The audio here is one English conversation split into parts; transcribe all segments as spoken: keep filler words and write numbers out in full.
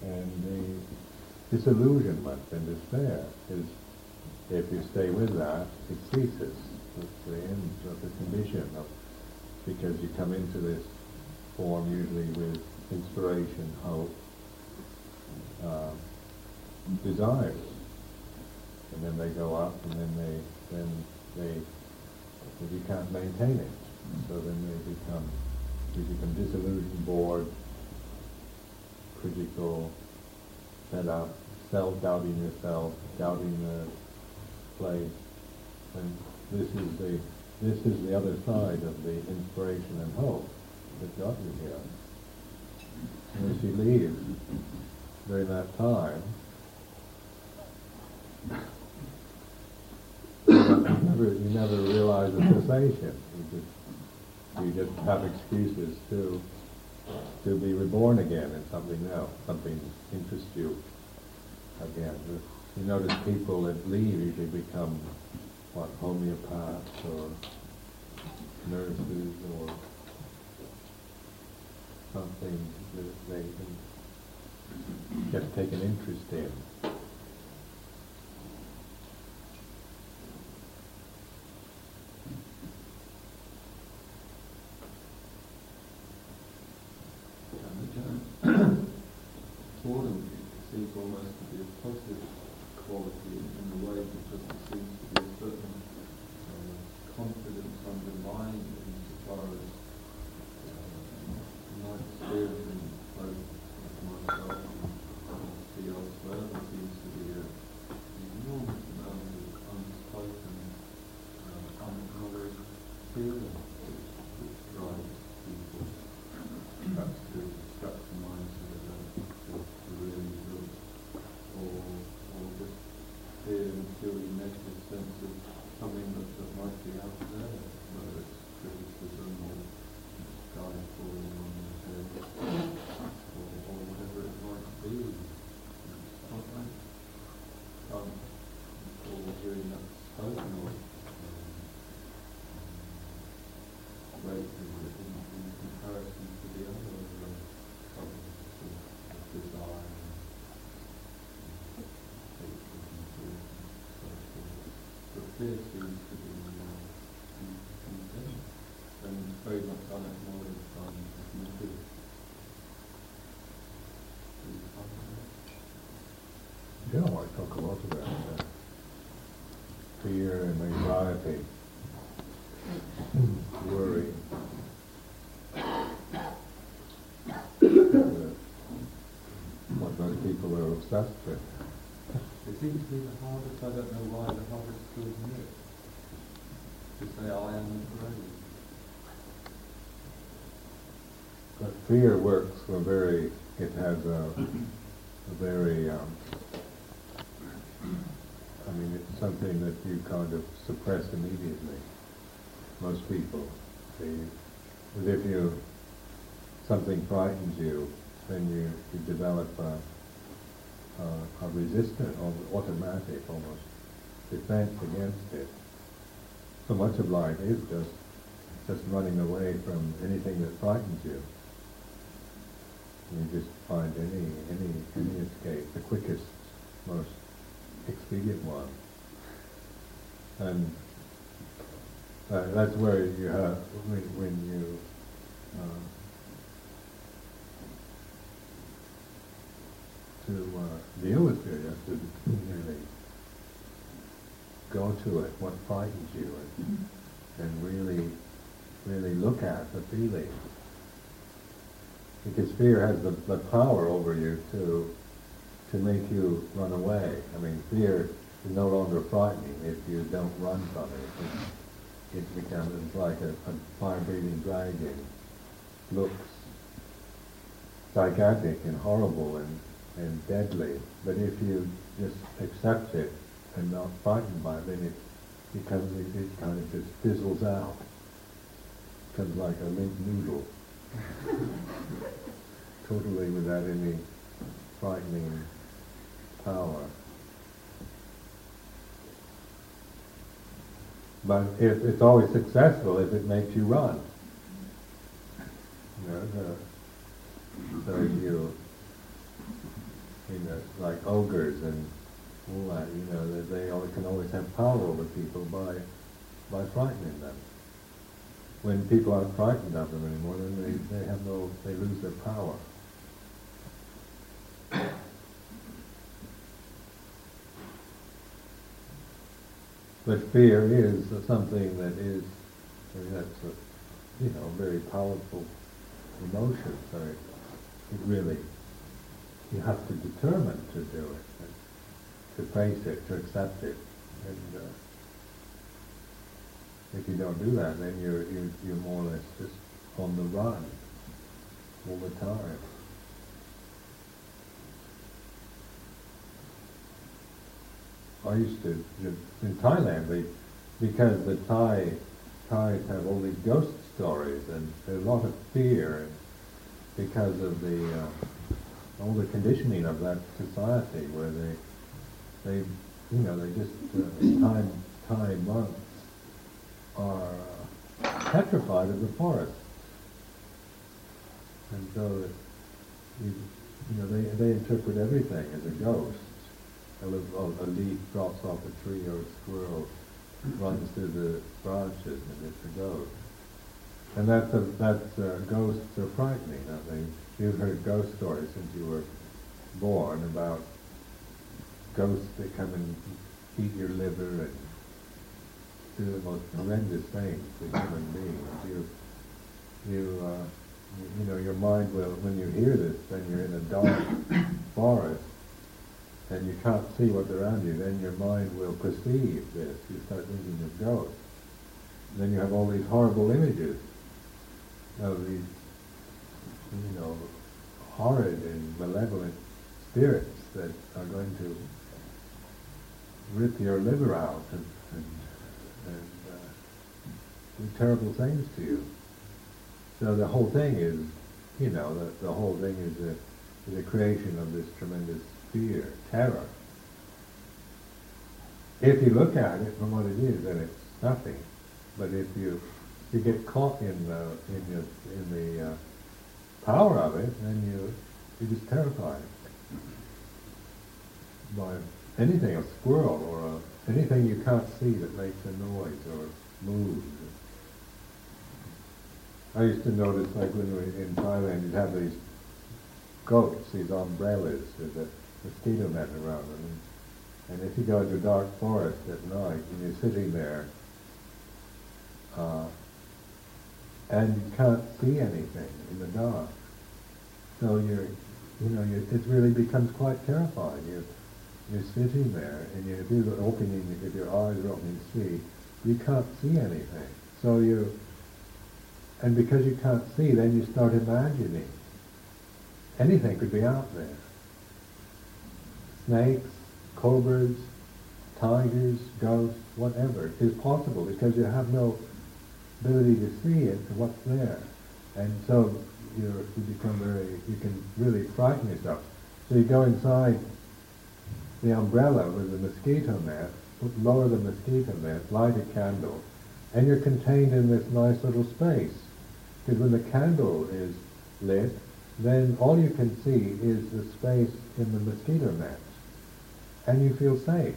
and the disillusionment and despair is, if you stay with that, it ceases. It's the end of the condition of, because you come into this form usually with inspiration, hope, uh, desires, and then they go up, and then they then they you can't maintain it, so then they become you become disillusioned, bored, critical, fed up, self-doubting yourself, doubting the place, and this is the this is the other side of the inspiration and hope that got you here. And as you leave during that time, you never, you never realize the cessation. You just, you just have excuses to to be reborn again in something else, something interests you again. You notice people that leave usually become what, homeopaths or nurses or something that they can get take an interest in. Boredom seems almost to be a positive quality in a way, because there seems to be a certain uh, confidence underlying it insofar as uh, my experience in both myself and see elsewhere, there seems to be a, an enormous amount of unspoken, uh, unacknowledged feeling which, which drives people perhaps to obstruct the mind so that they don't to, to really look, or, or just fear and purely negative sense of something that, that might be out there, whether it's criticism or sky falling on your head, or, or whatever it might be. Something um, or hearing that spoken of um, greatly in, in comparison to the other uh, subjects of, of desire and hatred and fear and so forth. But fear seems to be uh, condemned and very much unacknowledged by admitted. Yeah, I talk a lot about that. Fear and anxiety, worry. What most people are obsessed with. It seems to be the hardest, I don't know why, the hardest to admit. To say, I am afraid. But fear works for very, it has a, a very, um, I mean, it's something that you kind of suppress immediately. Most people, see, as if you, something frightens you, then you, you develop a, a, a resistant, or automatic almost, defense against it. So much of life is just, just running away from anything that frightens you. You just find any, any, any escape, the quickest, most expedient one. And uh, that's where you have, when, when you uh, to uh, deal with fear, you have to really go to it, what frightens you, and, and really, really look at the feeling. Because fear has the, the power over you to to make you run away. I mean, fear is no longer frightening if you don't run from it. It, it becomes like a, a fire-breathing dragon. Looks gigantic and horrible and, and deadly, but if you just accept it and not frightened by it, then it becomes, it, it kind of just fizzles out. Becomes like a limp noodle. Totally without any frightening power. But if it's always successful if it makes you run. You know, the, so you you know, like ogres and all that, you know, that they always, can always have power over people by by frightening them. When people aren't frightened of them anymore, then they, they have no, they lose their power. But fear is something that is, I mean, that's a, you know, very powerful emotion. So it, it really, you have to determine to do it, to face it, to accept it. And uh, if you don't do that, then you're, you're, you're more or less just on the run all the time. I used to, in Thailand, they, because the Thai, Thais have all these ghost stories and there's a lot of fear and because of the, uh, all the conditioning of that society where they, they, you know, they just, uh, Thai, Thai monks are uh, petrified of the forest. And so that, you, you know, they, they interpret everything as a ghost. A, little, a leaf drops off a tree or a squirrel runs through the branches and it's a ghost. And that's a, that's uh, ghosts are frightening, aren't they? You've heard ghost stories since you were born about ghosts that come and eat your liver and do the most horrendous things to human beings. You, you, uh, you, you know, your mind will, when you hear this, then you're in a dark forest and you can't see what's around you, then your mind will perceive this. You start thinking of ghosts. And then you have all these horrible images of these, you know, horrid and malevolent spirits that are going to rip your liver out and, and, and uh, do terrible things to you. So the whole thing is, you know, the, the whole thing is a, is a creation of this tremendous fear, terror. If you look at it from what it is, then it's nothing. But if you you get caught in the in your in the uh, power of it, then you you're just terrified by anything, a squirrel or a, anything you can't see that makes a noise or moves. I used to notice, like when we were in Thailand, you'd have these goats, these umbrellas with a mosquito net around them. And if you go into a dark forest at night and you're sitting there uh, and you can't see anything in the dark, so you're, you know, you're, it really becomes quite terrifying. You're, you're sitting there and you're, if you're opening, if your eyes are opening to see, you can't see anything. So you, and because you can't see, then you start imagining. Anything could be out there. Snakes, cobras, tigers, ghosts, whatever is possible because you have no ability to see it, what's there. And so you're, you become very, you can really frighten yourself. So you go inside the umbrella with the mosquito net, put, lower the mosquito net, light a candle, and you're contained in this nice little space. Because when the candle is lit, then all you can see is the space in the mosquito net. And you feel safe.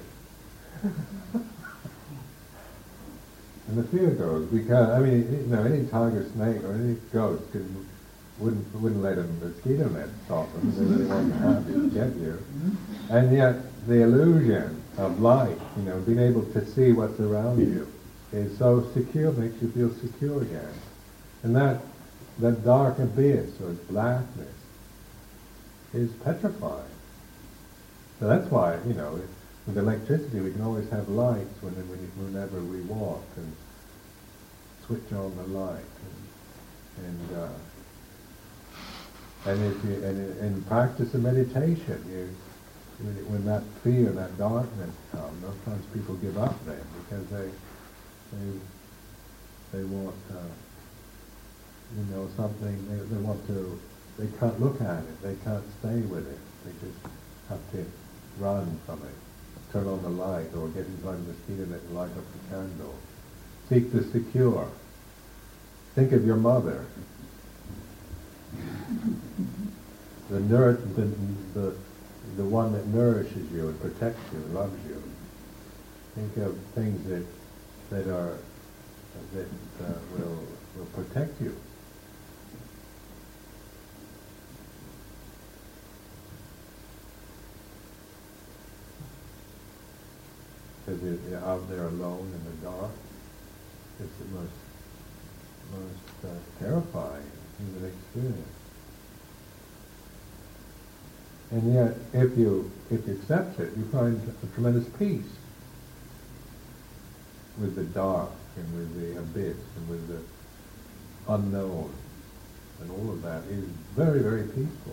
And the fear goes because, I mean, you know, any tiger, snake, or any ghost could, wouldn't wouldn't let a mosquito net stop them. They really want to have you, get you. And yet, the illusion of light, you know, being able to see what's around you, is so secure, makes you feel secure again. And that that dark abyss or blackness is petrifying. So that's why, you know, with electricity we can always have lights when, whenever we walk and switch on the light. And and, uh, and if you and, and practice of meditation, you when that fear, that darkness comes, sometimes people give up then because they they they want uh, you know something they they want to they can't look at it, they can't stay with it, they just have to run from it, turn on the light, or get inside the mosquito net and light up the candle. Seek the secure. Think of your mother. The, nur- the, the, the one that nourishes you and protects you and loves you. Think of things that that are that uh, will will protect you. Because you're out there alone in the dark, it's the most most uh, terrifying human experience. And yet, if you if you accept it, you find a tremendous peace with the dark and with the abyss and with the unknown, and all of that is very, very peaceful.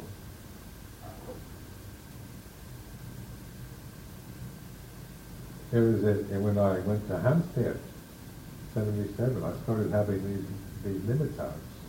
It was it, and when I went to Hampstead, seventy-seven, I started having these these limitas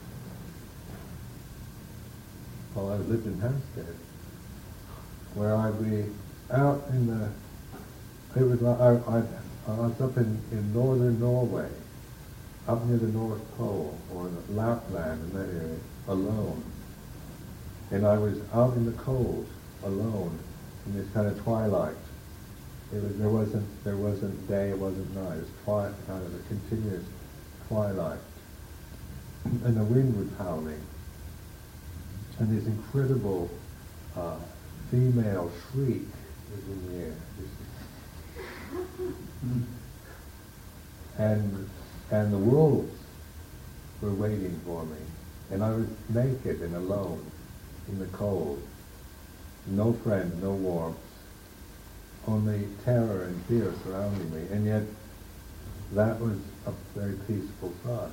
while I lived in Hampstead, where I'd be out in the, it was like, I, I, I was up in, in northern Norway, up near the North Pole, or the Lapland in that area, alone. And I was out in the cold, alone, in this kind of twilight. It was, there wasn't, there wasn't day, it wasn't night, it was twilight, kind of a continuous twilight. And the wind was howling. And this incredible uh, female shriek was in the air. And and the wolves were waiting for me. And I was naked and alone in the cold. No friend, no warmth. Only terror and fear surrounding me. And yet that was a very peaceful side.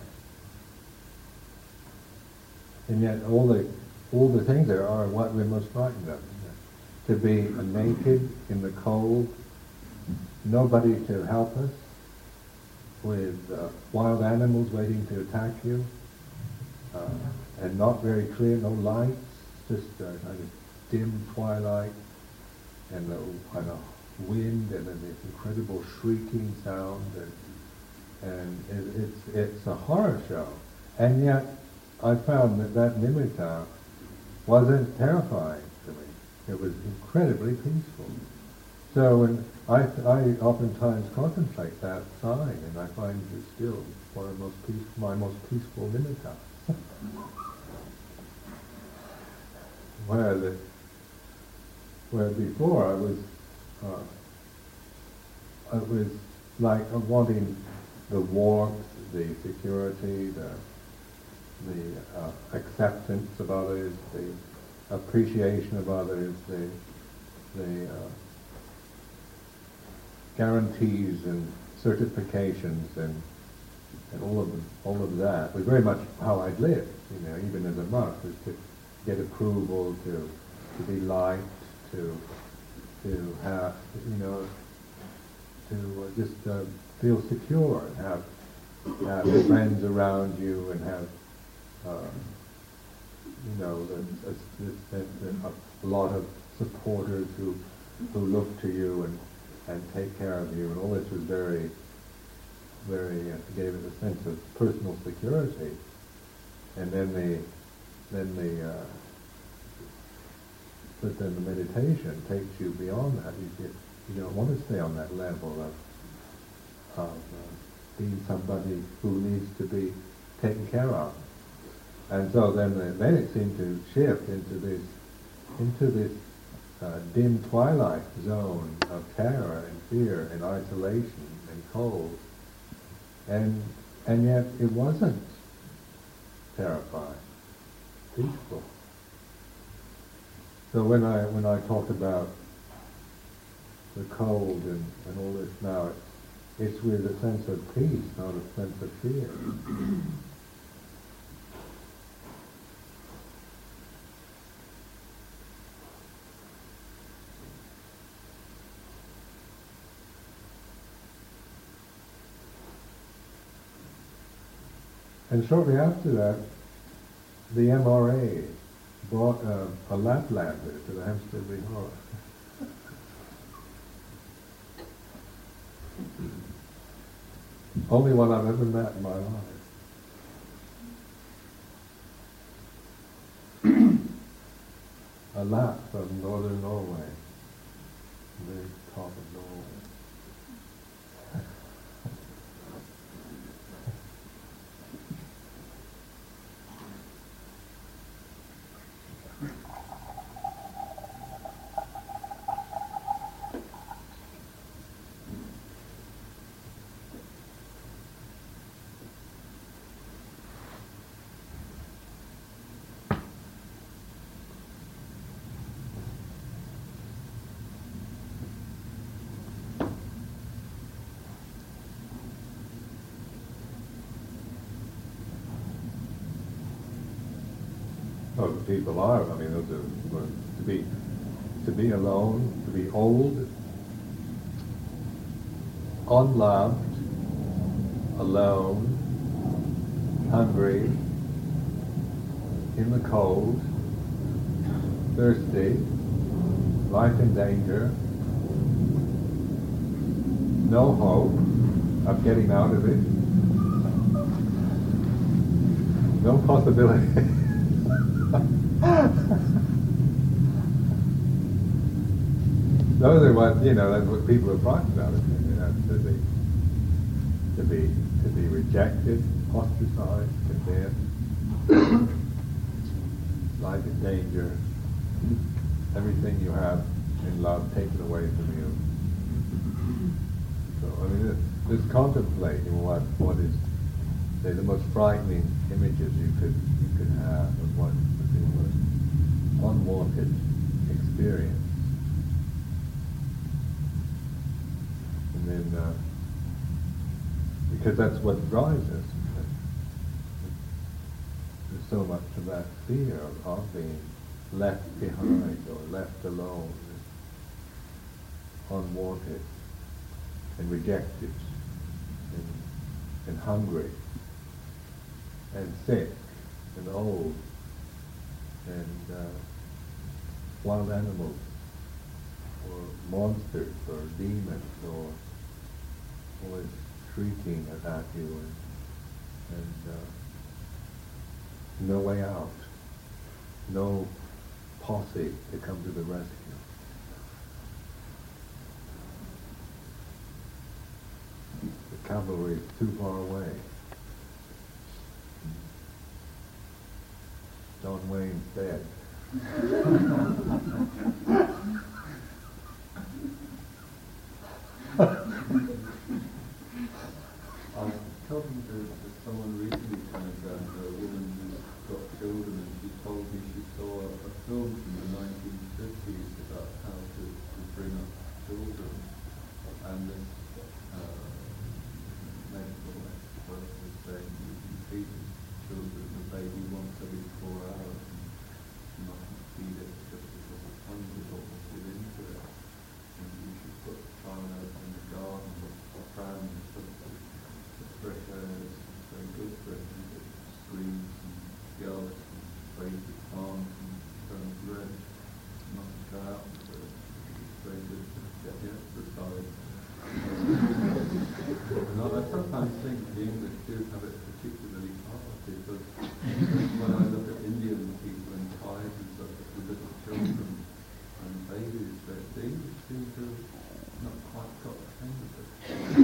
And yet all the all the things there are what we're most frightened of. To be naked in the cold, nobody to help us, with uh, wild animals waiting to attack you, uh, and not very clear, no lights, just a kind of dim twilight, and the kind of wind, and then this incredible shrieking sound, and, and it, it's it's a horror show. And yet, I found that that nimitta wasn't terrifying to me. It was incredibly peaceful. So when I, I oftentimes contemplate that sign, and I find it still one of the most peace, my most peaceful nimitta. where the where before I was uh, I was like uh, wanting the warmth, the security, the the uh, acceptance of others, the appreciation of others, the the uh, guarantees and certifications and and all of them, all of that was very much how I'd lived. You know, even as a monk, was to get approval, to to be liked, to to have, you know, to uh, just uh, feel secure and have have friends around you and have. Uh, you know, a, a, a, a lot of supporters who who look to you and, and take care of you, and all this was very, very uh, gave it a sense of personal security. And then the then the uh, but then the meditation takes you beyond that. You get, you don't want to stay on that level of of uh, being somebody who needs to be taken care of. And so then, the, then it seemed to shift into this, into this uh, dim twilight zone of terror and fear and isolation and cold, and and yet it wasn't terrifying, peaceful. So when I when I talk about the cold and, and all this now, it, it's with a sense of peace, not a sense of fear. And shortly after that, the M R A brought uh, a Laplander to the Hampstead Vihara. Only one I've ever met in my life. A Lap from northern Norway. the very top of Norway. Well, people are. I mean, those are, well, to be to be alone, to be old, unloved, alone, hungry, in the cold, thirsty, life in danger, no hope of getting out of it, no possibility. Those are what, you know, that's what people are frightened about, isn't it? You know, to be, to be, to be rejected, ostracized, condemned, life in danger, everything you have in love taken away from you. So, I mean, just contemplating what, what is, say, the most frightening images you could, you could have of what would be the most unwanted experience. And then, uh, because that's what drives us. There's so much of that fear of, of being left behind or left alone, unwanted and rejected and, and hungry and sick and old and uh, wild animals or monsters or demons or always shrieking at you and, and uh, no way out, no posse to come to the rescue. The cavalry is too far away. John Wayne's dead. I was talking to, to someone recently, kind of uh, a woman who's got children, and she told me she saw a, a film from the nineteen fifties about how to, to bring up children, and this uh, medical expert was saying you can feed children the baby once every four hours, and you mustn't feed it just because it's hungry or get into it, and you should put the child out in the garden or pram and stuff. Fresh air is very good for it, and it screams and yells and plays with arms and turns red. You mustn't go out for it. It's very good to get the exercise. And I sometimes think the English do have it particularly hard, because when I look at Indian people and Thais and stuff with little children and babies, the English seem to have not quite got the hang of it.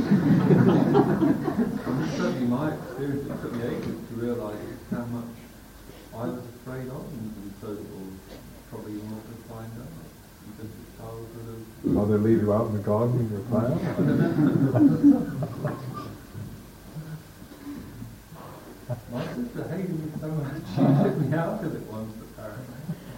And certainly my experience, it took me ages to realise how much I was afraid of, and, and so will probably you want to find out. Because the childhood of... Mother leave you out in the garden in your pram? My sister hated me so much, she took me out of it once, apparently.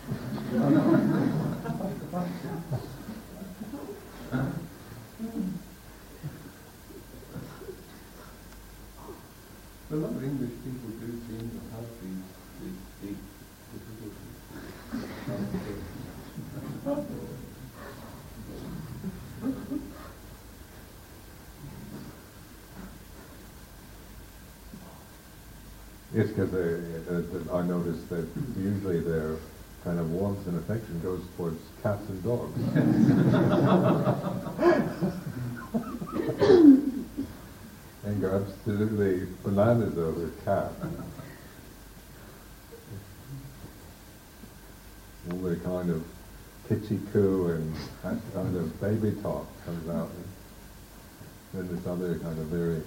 A lot of English people do seem to have these, these deep difficulties. It's because uh, I noticed that usually their kind of warmth and affection goes towards cats and dogs. And go absolutely bananas over a cat. All the kind of kitschy-coo and that kind of baby talk comes out. And then this other kind of very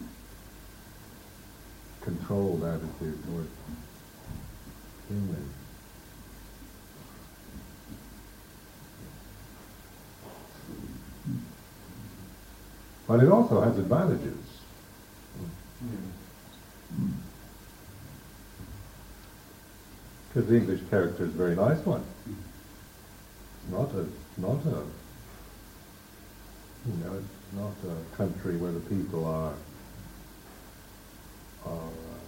controlled attitude toward humans. But it also has advantages. Because the English character is a very nice one. It's not a, not a, you know, it's not a country where the people are, are, uh,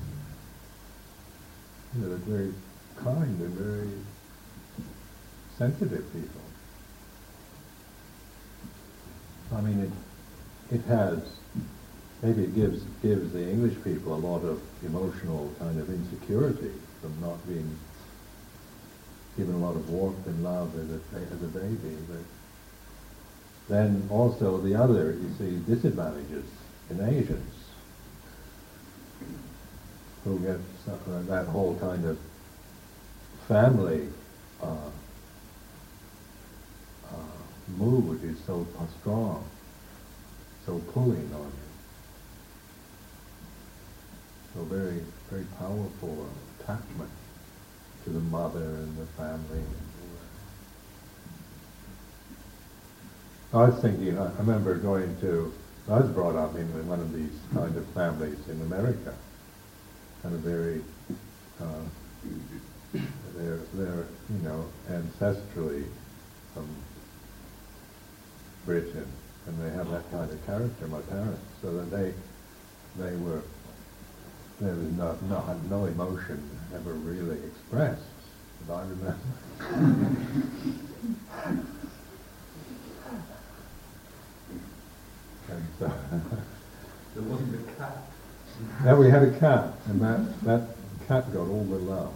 you know, they're very kind and very sensitive people. I mean, it, it has, maybe it gives, gives the English people a lot of emotional kind of insecurity from not being given a lot of warmth and love as a, as a baby. But then also the other, you see, disadvantages in Asians who get uh, that whole kind of family uh, uh, mood is so strong, so pulling on you. So very, very powerful attachment to the mother and the family. I was thinking, I remember going to, I was brought up in one of these kind of families in America, kind of very, uh, they're, they're, you know, ancestrally from Britain, and they have that kind of character, my parents, so that they, they were, there was no, no, no emotion ever really expressed, that I remember. And so There wasn't a cat. now we had a cat, and that, that cat got all the love.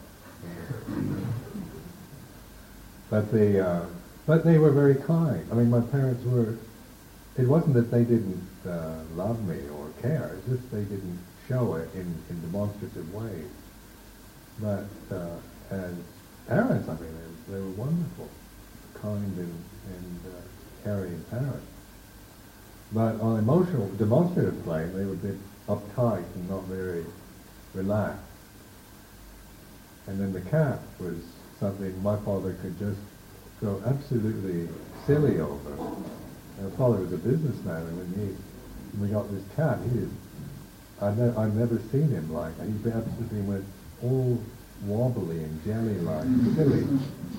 But they, uh, but they were very kind. I mean, my parents were, it wasn't that they didn't uh, love me or care, it's just they didn't show it in, in demonstrative ways. But uh, as parents, I mean, they, they were wonderful, kind and, and uh, caring parents. But on emotional, demonstrative plane, they were a bit uptight and not very relaxed. And then the cat was something my father could just go absolutely silly over. My father was a businessman, and when he, when we got this cat, he did, I'd, ne- I'd never seen him like that. He absolutely went all wobbly and jelly-like, silly.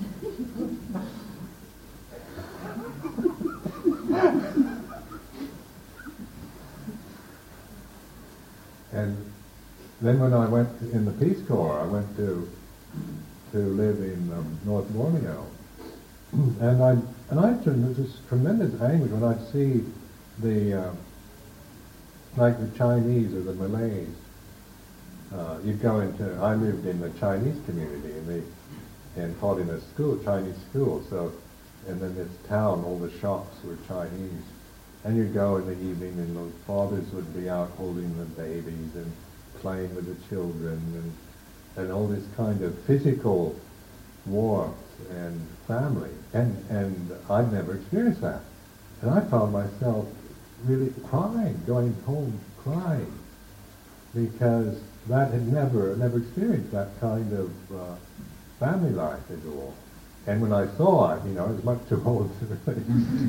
And then when I went in the Peace Corps, I went to to live in um, North Borneo, and I and I had this tremendous anguish when I'd see the uh, like the Chinese or the Malays. Uh, you'd go into. I lived in the Chinese community, and they and taught in a school, Chinese school. So, and then this town, all the shops were Chinese. And you'd go in the evening, and the fathers would be out holding the babies and playing with the children, and and all this kind of physical warmth and family. And and I'd never experienced that. And I found myself really crying, going home crying, because that had never never experienced that kind of uh, family life at all. And when I saw it, you know, I was much too old to really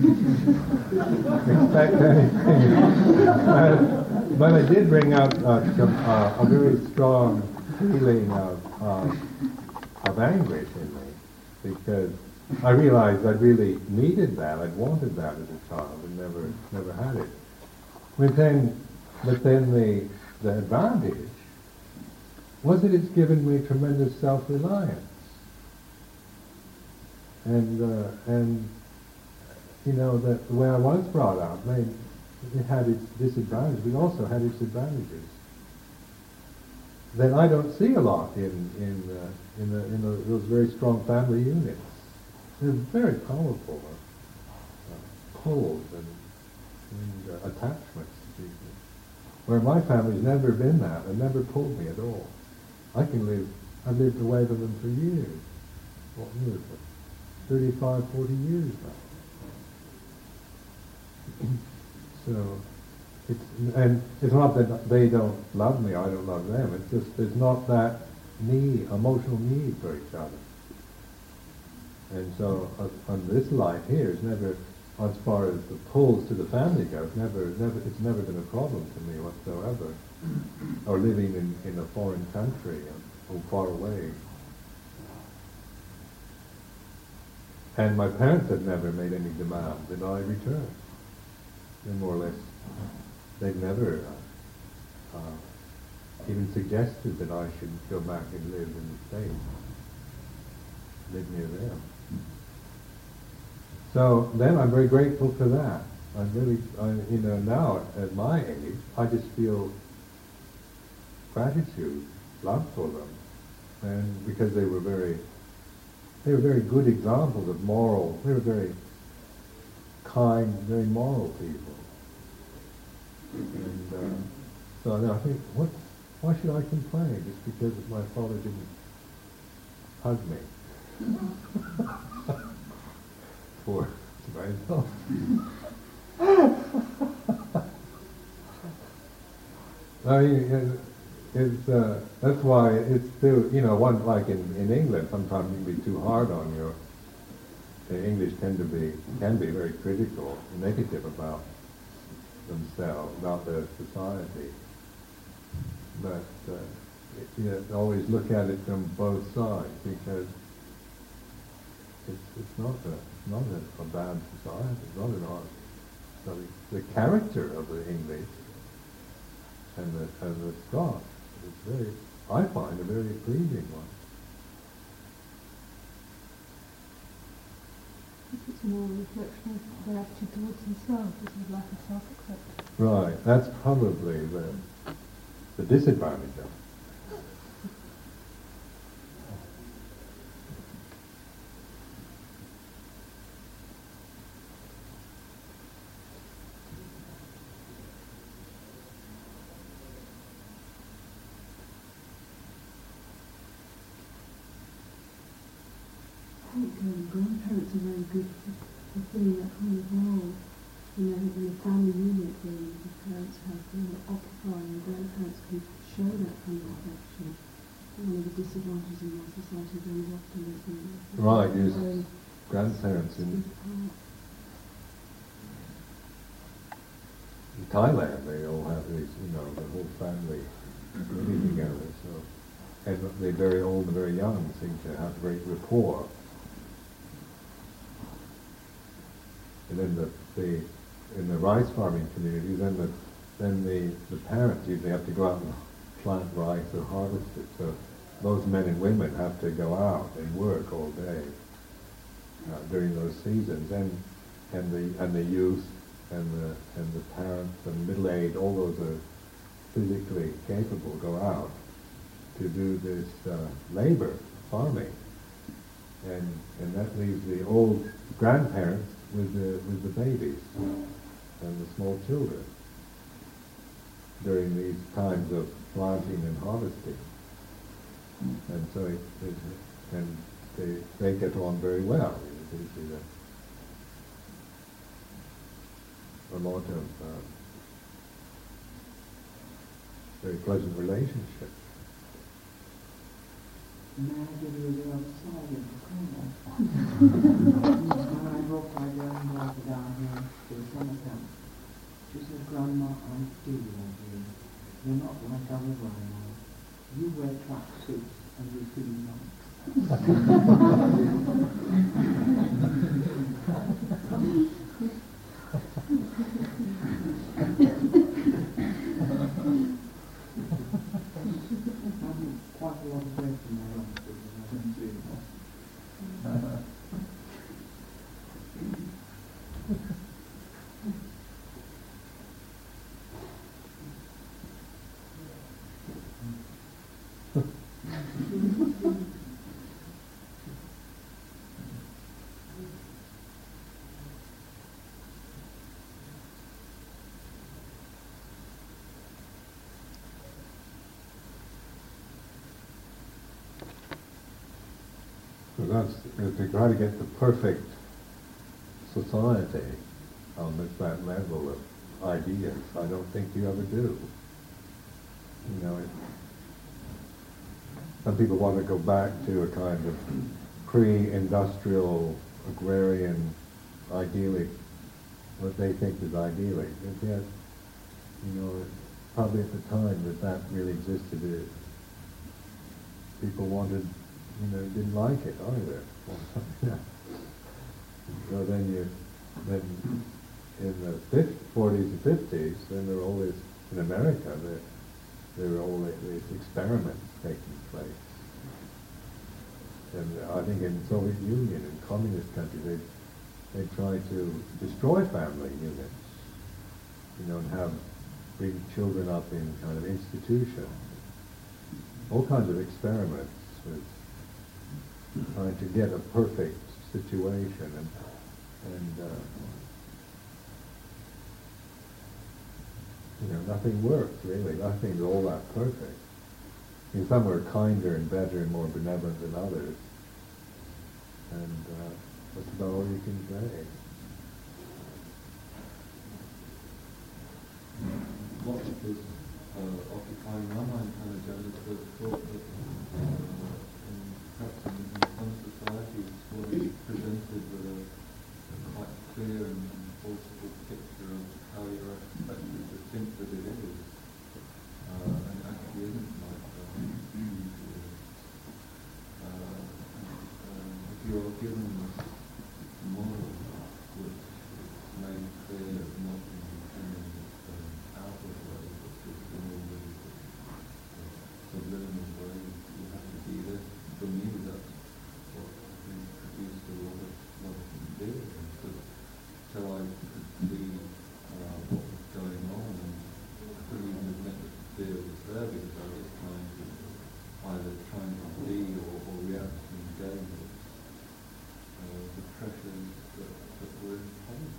expect anything. but, but it did bring out uh, some, uh, a very strong feeling of, uh, of anguish in me, because I realized I really needed that. I'd wanted that as a child and never never had it. But then, but then the the advantage was that it's given me tremendous self-reliance. And uh, and you know that the way I was brought up, I mean, it had its disadvantages. We also had its advantages that I don't see a lot in in uh, in, the, in the, those very strong family units. They're very powerful uh, pulls and, and uh, attachments to people. Where my family's never been that, and never pulled me at all. I can live. I've lived away from them for years. What years? thirty-five, forty years now. So, it's, and it's not that they don't love me, I don't love them, it's just there's not that need, emotional need for each other. And so uh, on this life here, it's never, as far as the pulls to the family go, it's never, never, it's never been a problem to me whatsoever. Or living in, in a foreign country or far away. And my parents had never made any demand that I return. They more or less, they've never uh, uh, even suggested that I should go back and live in the States, live near them. So then I'm very grateful for that. I'm really, I, you know, now at my age, I just feel gratitude, love for them, and because they were very, they were very good examples of moral. They were very kind, very moral people. And uh, so now I think, what? Why should I complain just because my father didn't hug me? For myself. I mean, it's uh, that's why it's still, you know, one like in, in England, sometimes you can be too hard on your. The English tend to be can be very critical, negative about themselves, about their society. But uh, it, you know, always look at it from both sides, because it's it's not a it's not a, a bad society. It's not an art. So the, the character of the English and the and the Scots is very, I find, a very pleasing one. It's more a reflection of their attitude towards themselves, isn't it? Lack of self-acceptance. Right, that's probably the the disadvantage of it. I think um, grandparents are very good for fulfilling that kind of role. You know, in a family unit where the parents have been occupying, the grandparents can show that kind of affection. One of the disadvantages in our society very often is the Right, use grandparents in, in Thailand, they all have these, you know, the whole family living together. So, and they're very old and very young, seem to have great rapport. And then the, the in the rice farming communities, then the then the, the parents usually have to go out and plant rice or harvest it. So those men and women have to go out and work all day uh, during those seasons, and and the and the youth and the and the parents and middle age, all those are physically capable, go out to do this uh, labor, farming, and and that leaves the old grandparents with the with the babies and the small children during these times of planting and harvesting. And so it, it and they they get on very well. It's usually a, a lot of um, very pleasant relationships. May I give you the other side of the coin? I hope my grandmother down here to the summer camp. She said, Grandma, I do love you. You're not like other grandmas. You wear track suits and you feel I'm quite a lot of way from my relatives, as I can see. that's, if to try to get the perfect society on this, that level of ideas, I don't think you ever do. You know, it, some people want to go back to a kind of pre-industrial, agrarian, idyllic, what they think is idyllic. And yet, you know, probably at the time that that really existed, it, people wanted, you know, didn't like it either. So then you, then in the fifties, forties and fifties, then there were always, in America, there, there were always these experiments taking place. And I think in Soviet Union, in communist countries, they, they tried to destroy family units, you know, and have, bring children up in kind of institutions. All kinds of experiments with trying to get a perfect situation, and and uh, you know, nothing works really. Nothing's all that perfect. I mean, some are kinder and better and more benevolent than others, and uh, that's about all you can say. What was uh, occupying my mind kind of goes to the thought that uh, in, perhaps in, in some societies one is presented with a, a quite clear and, and forceful picture of how you're expected to think that it is, uh, and it actually isn't like that. Uh, and, uh, if you're given this model which is made clear not in outward ways, but just in all these subliminal ways, you have to be this. For me, that's what has produced a lot of, lot of theory, because till I could see uh, what was going on, and I couldn't even admit that the fear was there, because I was trying to, either trying to be or, or react to engage with uh, the pressures that, that were imposed.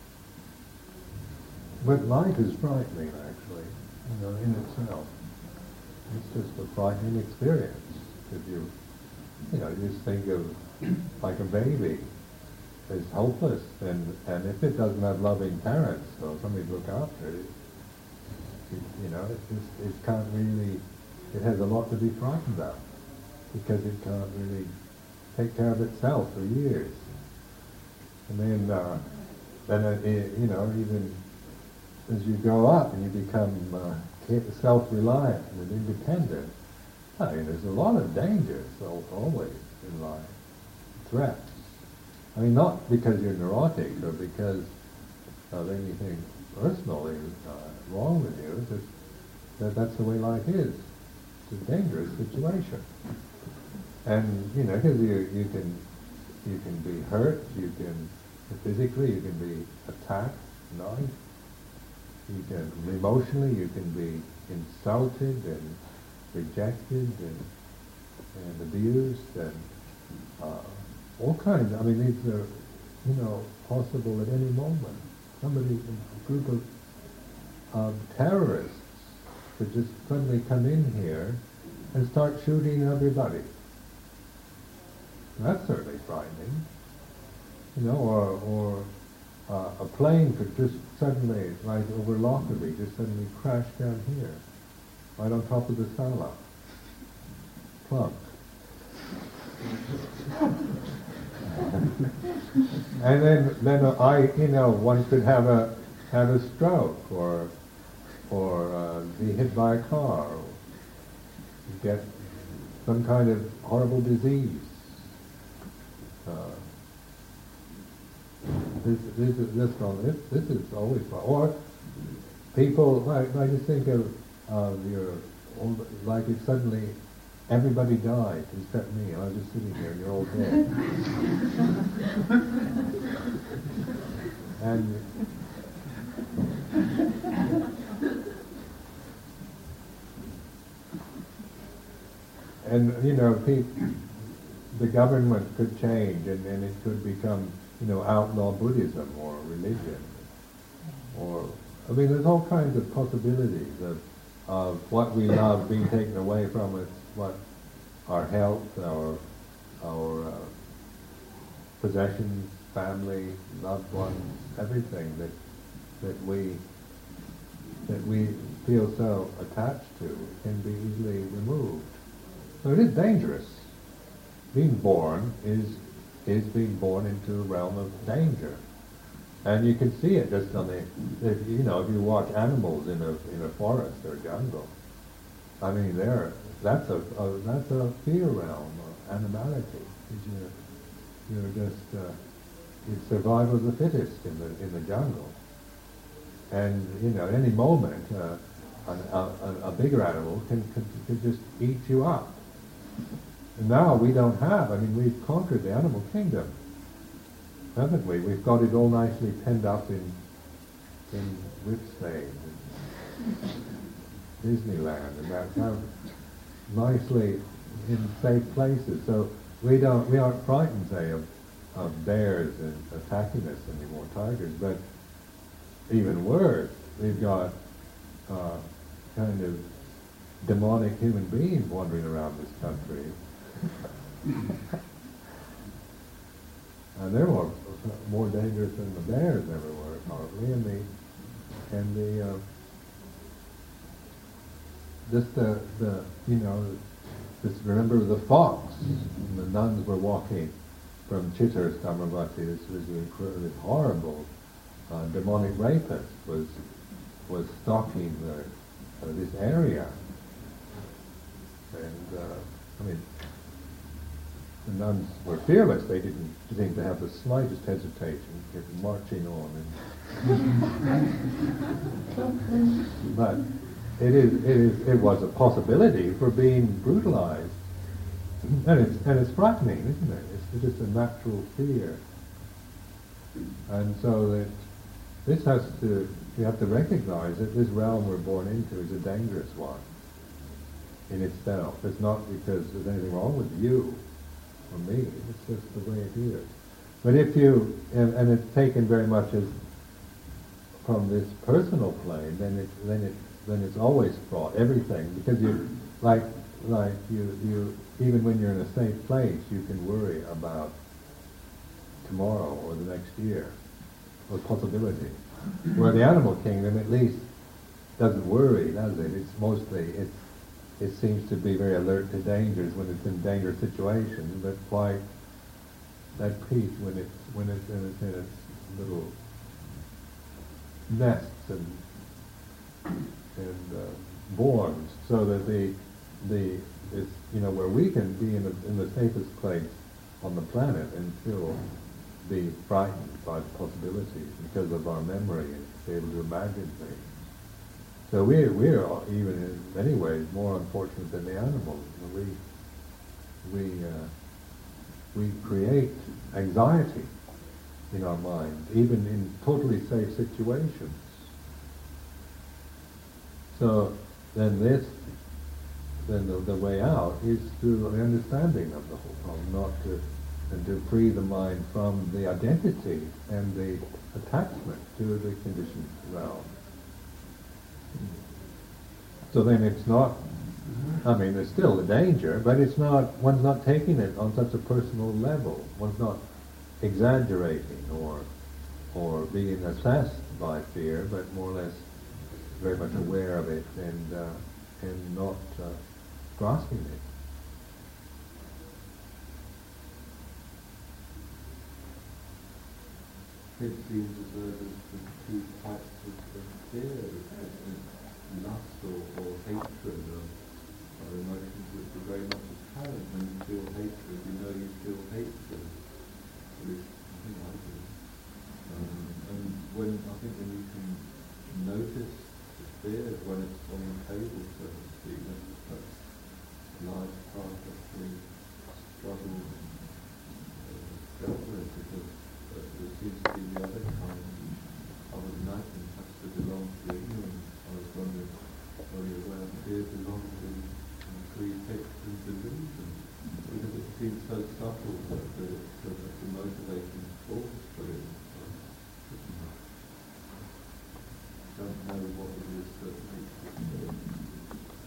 But life is frightening, actually, you know, in itself. It's just a frightening experience. If you, you know, you just think of like a baby is helpless, and and if it doesn't have loving parents or somebody to look after it, it, you know, it just it can't really. It has a lot to be frightened about because it can't really take care of itself for years, and then uh, then uh, it, you know, even as you grow up and you become uh, self-reliant and independent, I mean, there's a lot of dangers so always in life, threats. I mean, not because you're neurotic or because of anything personally uh, wrong with you, just that that's the way life is. It's a dangerous situation. And, you know, because you, you can you can be hurt, you can, physically, you can be attacked, knifed. You can, emotionally, you can be insulted and rejected and, and abused and uh, all kinds. I mean, these are, you know, possible at any moment. Somebody, a group of uh, terrorists could just suddenly come in here and start shooting everybody. That's certainly frightening. You know, or, or uh, a plane could just suddenly, right over Lockerbie, just suddenly crash down here, right on top of the Sala. Plunk. And then, then I, you know, one could have a have a stroke, or or uh, be hit by a car, or get some kind of horrible disease. Uh, this, this is this, this, this is always fun. Or people, like, I just think of of your, like if suddenly everybody died except me, and I was just sitting here, and you're all dead. and and you know, pe- the government could change, and, and it could become, you know, outlaw Buddhism or religion, or I mean, there's all kinds of possibilities of of what we love being taken away from us, what our health, our our uh, possessions, family, loved ones, everything that that we that we feel so attached to can be easily removed. So it is dangerous. Being born is is being born into a realm of danger, and you can see it just on the if, you know if you watch animals in a in a forest or jungle. I mean, they're that's a, a that's a fear realm of animality. You're, you're just uh, it's survival of the fittest in the in the jungle. And, you know, at any moment, uh, an, a, a bigger animal can, can, can just eat you up. And now we don't have, I mean, we've conquered the animal kingdom, haven't we? We've got it all nicely penned up in, in Whipsnade and Disneyland, and that's how nicely in safe places. So we don't, we aren't frightened, say, of, of bears and attacking us anymore, tigers, but even worse, we've got uh, kind of demonic human beings wandering around this country. And they're more more dangerous than the bears ever were, probably. And the and the uh, just the the you know just remember the fox. And the nuns were walking from Chittor Samravati. This was incredibly horrible. Uh, demonic rapist was was stalking the, uh, this area, and uh, I mean, the nuns were fearless. They didn't seem to have the slightest hesitation, kept marching on. And but it is it is it was a possibility for being brutalized, and it's and it's frightening, isn't it? It's just a natural fear, and so that. This has to, you have to recognize that this realm we're born into is a dangerous one in itself. It's not because there's anything wrong with you or me, it's just the way it is. But if you, and, and it's taken very much as from this personal plane, then it, then it, then it's always fraught, everything, because you, like, like you, you, even when you're in a safe place, you can worry about tomorrow or the next year. Or possibility. Where the animal kingdom at least doesn't worry, does it? It's mostly, it's, it seems to be very alert to dangers when it's in dangerous situations, but quite at peace when it's, when it's, in, it's in its little nests and, and uh, borns, so that the, the, it's, you know, where we can be in the, in the safest place on the planet and still be frightened by the possibilities because of our memory and be able to imagine things. So we're, we're even in many ways more unfortunate than the animals. We, we, uh, we create anxiety in our mind, even in totally safe situations. So then this, then the, the way out is through the understanding of the whole problem, not to and to free the mind from the identity and the attachment to the conditioned realm. So then it's not, I mean, there's still a danger, but it's not, one's not taking it on such a personal level. One's not exaggerating or or being assessed by fear, but more or less very much aware of it and, uh, and not uh, grasping it. It seems as though there's the two types of, of fear, there's lust or, or hatred of, of emotions which are very much apparent. When you feel hatred, you know you feel hatred. At least I think I do. Um, and when I think when you can notice the fear, when it's on the table, so to speak, that's, that's a large part of the struggle uh, dealt with, because there seems to be the other kind. I would imagine has to belong to ignorance. I was wondering, are you aware fear belongs to um, pretext and delusion? Because it seems so subtle that the, that the motivating force for it. I don't know what it is that makes it fear.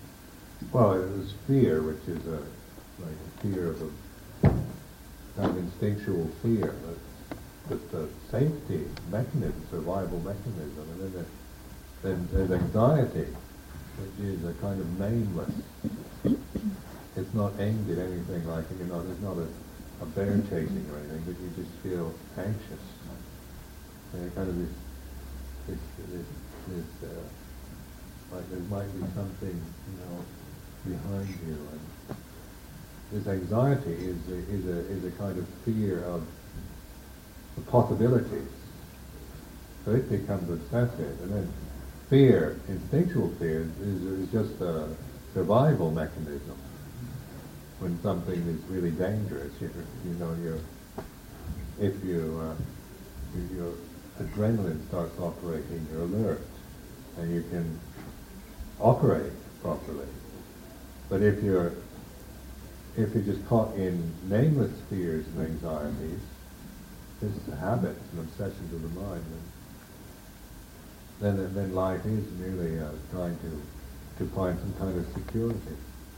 Well, it was fear, which is a, like a fear of a kind of instinctual fear, that's the safety mechanism, survival mechanism, and then, there- then there's anxiety, which is a kind of nameless. It's not aimed at anything like, you know, there's not a, a bear chasing or anything, but you just feel anxious. And kind of this, this, this, this uh, like there might be something, you know, behind you. And this anxiety is a, is a, is a kind of fear of the possibilities. So it becomes obsessive. And then fear, instinctual fear, is, is just a survival mechanism. When something is really dangerous, you, you know, you're, if you, uh, you, your adrenaline starts operating, you're alert, and you can operate properly. But if you're, if you're just caught in nameless fears and anxieties, just habits and obsessions of the mind, then, then, then life is merely uh, trying to, to find some kind of security.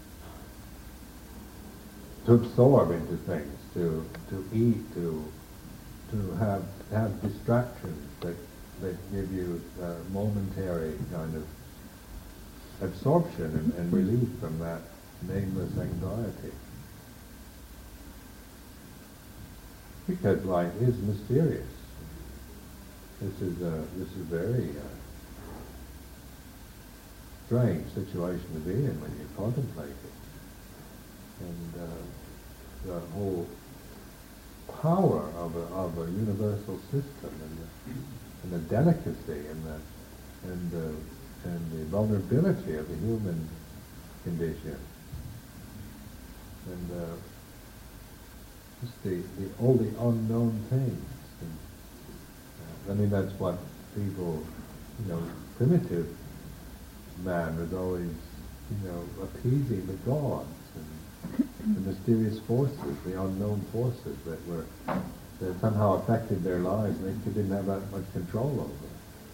To absorb into things, to to eat, to to have have distractions that that give you uh, momentary kind of absorption and, and relief from that nameless anxiety. Because life is mysterious. This is a this is a very uh, strange situation to be in when you contemplate it. And uh, the whole power of a, of a universal system, and the, and the delicacy, and the and the and the vulnerability of the human condition, and uh, just the, the all the unknown things. And, uh, I mean, that's what people, you know, primitive man was always, you know, appeasing the gods. And the mysterious forces, the unknown forces that were that somehow affected their lives, and they didn't have that much control over.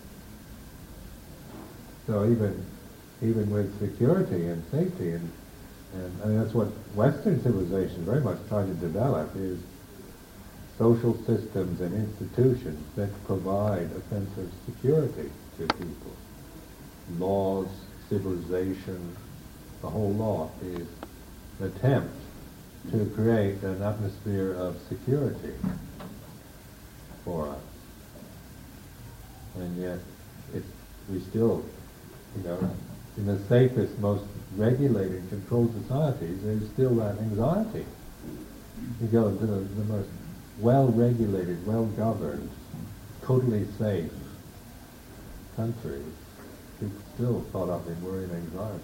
So even even with security and safety, and and I mean, that's what Western civilization very much tried to develop, is social systems and institutions that provide a sense of security to people. Laws, civilization, the whole lot is attempt to create an atmosphere of security for us. And yet, it, we still, you know, in the safest, most regulated, controlled societies, there's still that anxiety. You go into the, the most well-regulated, well-governed, totally safe countries, people still caught up in worry and anxiety.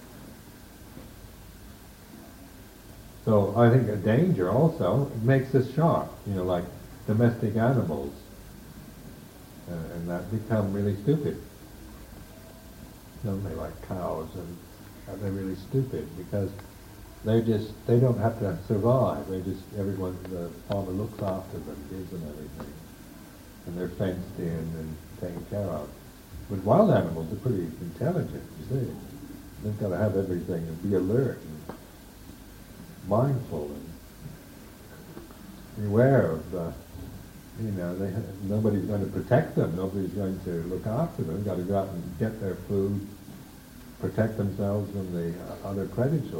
So I think a danger also makes us sharp, you know, like domestic animals, uh, and that become really stupid. Don't they, like cows, and uh, they're really stupid because they just, they don't have to survive. They just, everyone, the farmer looks after them, gives them everything, and they're fenced in and taken care of. But wild animals are pretty intelligent, you see. They've got to have everything and be alert and mindful and aware of, uh, you know, they, nobody's going to protect them, nobody's going to look after them. They've got to go out and get their food, protect themselves from the uh, other predators.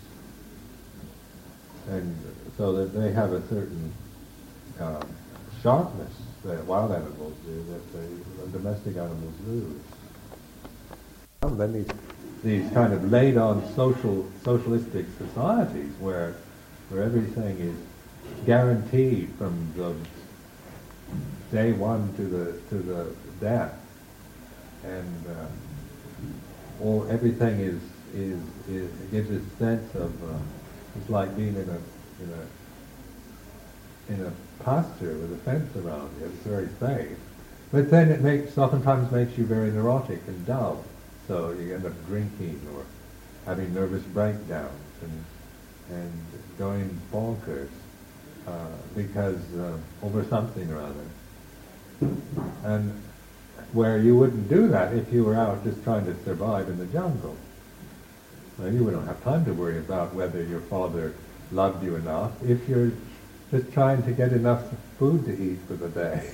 And so that they have a certain uh, sharpness that wild animals do that the, the domestic animals lose. And then these these kind of laid on social socialistic societies where where everything is guaranteed from the day one to the to the death, and uh, all everything is is is it gives a sense of uh, it's like being in a in a in a pasture with a fence around you. It's very safe, but then it makes oftentimes makes you very neurotic and dull. So you end up drinking or having nervous breakdowns and and going bonkers uh, because uh, over something or other. And where you wouldn't do that if you were out just trying to survive in the jungle. Well, you wouldn't have time to worry about whether your father loved you enough if you're just trying to get enough food to eat for the day.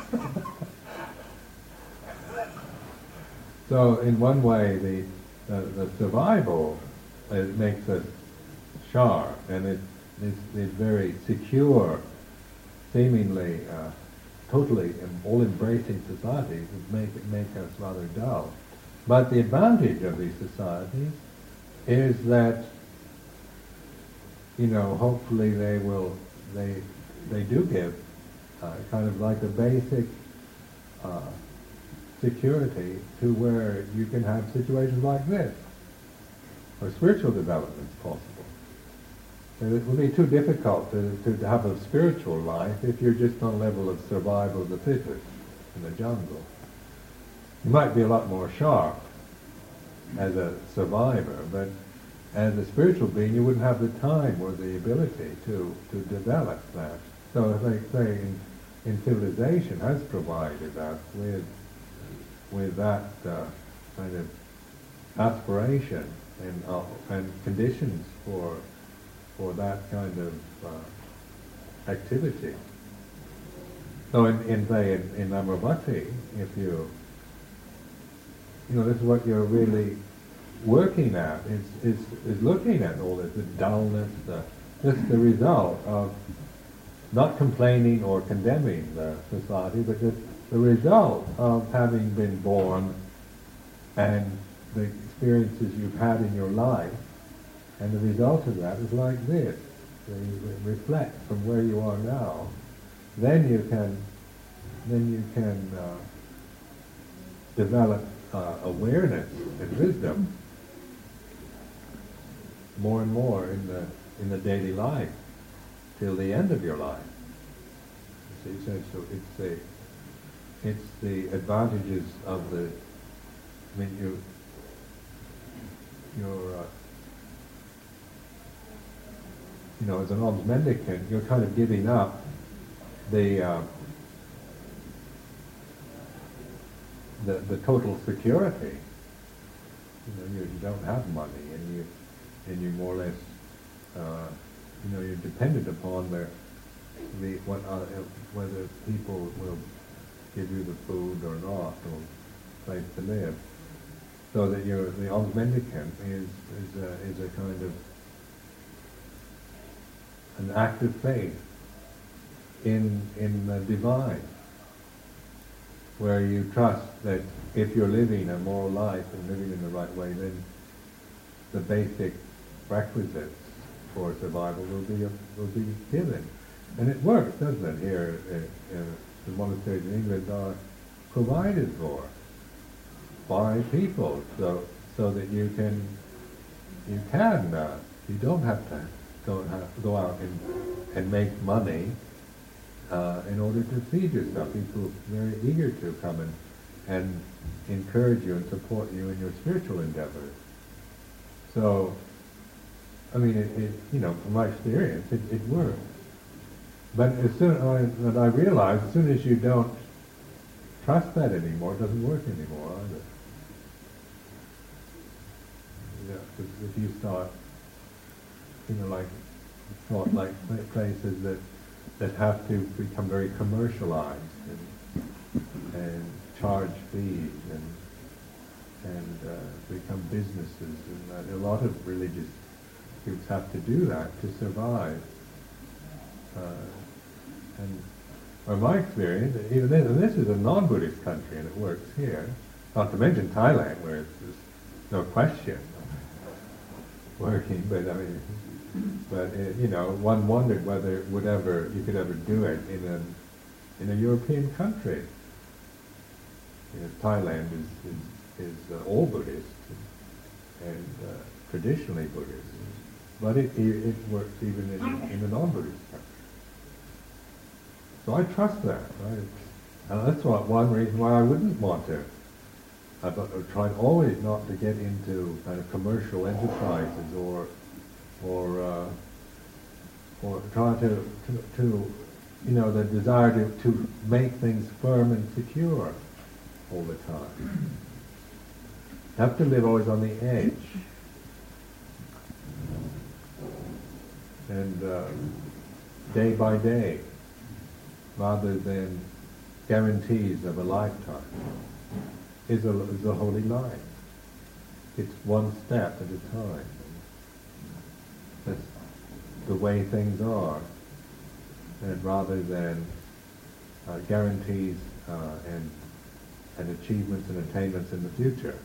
So in one way, the, the, the survival, it makes us sharp, and it is it's very secure, seemingly uh, totally all-embracing societies would make it make us rather dull. But the advantage of these societies is that, you know, hopefully they will, they they do give uh, kind of like a basic uh, security to where you can have situations like this, where spiritual development is possible. And it will be too difficult to, to, to have a spiritual life if you're just on a level of survival of the fittest in the jungle. You might be a lot more sharp as a survivor, but as a spiritual being you wouldn't have the time or the ability to, to develop that. So they say in, in civilization has provided us with with that uh, kind of aspiration and uh, and conditions for for that kind of uh, activity. So in, in say in, in Amaravati, if you you know this is what you're really working at is is, is looking at all this, the dullness, the this is the result of not complaining or condemning the society, but just the result of having been born and the experiences you've had in your life, and the result of that is like this. So you reflect from where you are now, then you can, then you can uh, develop uh, awareness and wisdom more and more in the in the daily life till the end of your life. You see, so, so it's a It's the advantages of the, I mean, you, you're, uh, you know, as an alms mendicant, you're kind of giving up the, uh, the, the total security. You know, you, you don't have money, and you, and you more or less, uh, you know, you're dependent upon the, the what, uh, whether people will give you the food or not, or place to live, so that you're, the alms mendicant is is a, is a kind of an act of faith in in the divine, where you trust that if you're living a moral life and living in the right way, then the basic requisites for survival will be will be given, and it works, doesn't it? Here, uh, uh, the monasteries in England are provided for by people, so so that you can you can uh, you don't have to go have go out and and make money uh, in order to feed yourself. People are very eager to come and and encourage you and support you in your spiritual endeavors. So, I mean, it, it you know, from my experience, it, it works. But as soon as I, I realize, as soon as you don't trust that anymore, it doesn't work anymore either. You know, 'cause if you start, you know, like thought like places that that have to become very commercialized and and charge fees and and uh, become businesses, and uh, a lot of religious groups have to do that to survive. Uh, and from my experience, even this, and this is a non-Buddhist country, and it works here. Not to mention Thailand, where it's just no question working. But I mean, but it, you know, one wondered whether it would ever you could ever do it in a in a European country. You know, Thailand is is, is uh, all Buddhist and uh, traditionally Buddhist, but it it, it works even in in a non-Buddhist country. So I trust that, right? And that's what, one reason why I wouldn't want to. I've, I've tried always not to get into kind of commercial enterprises or, or, uh, or try to, to, to, you know, the desire to, to make things firm and secure all the time. You have to live always on the edge. And. Uh, day by day, rather than guarantees of a lifetime, is a, is a holy life. It's one step at a time. That's the way things are, and rather than uh, guarantees uh, and and achievements and attainments in the future.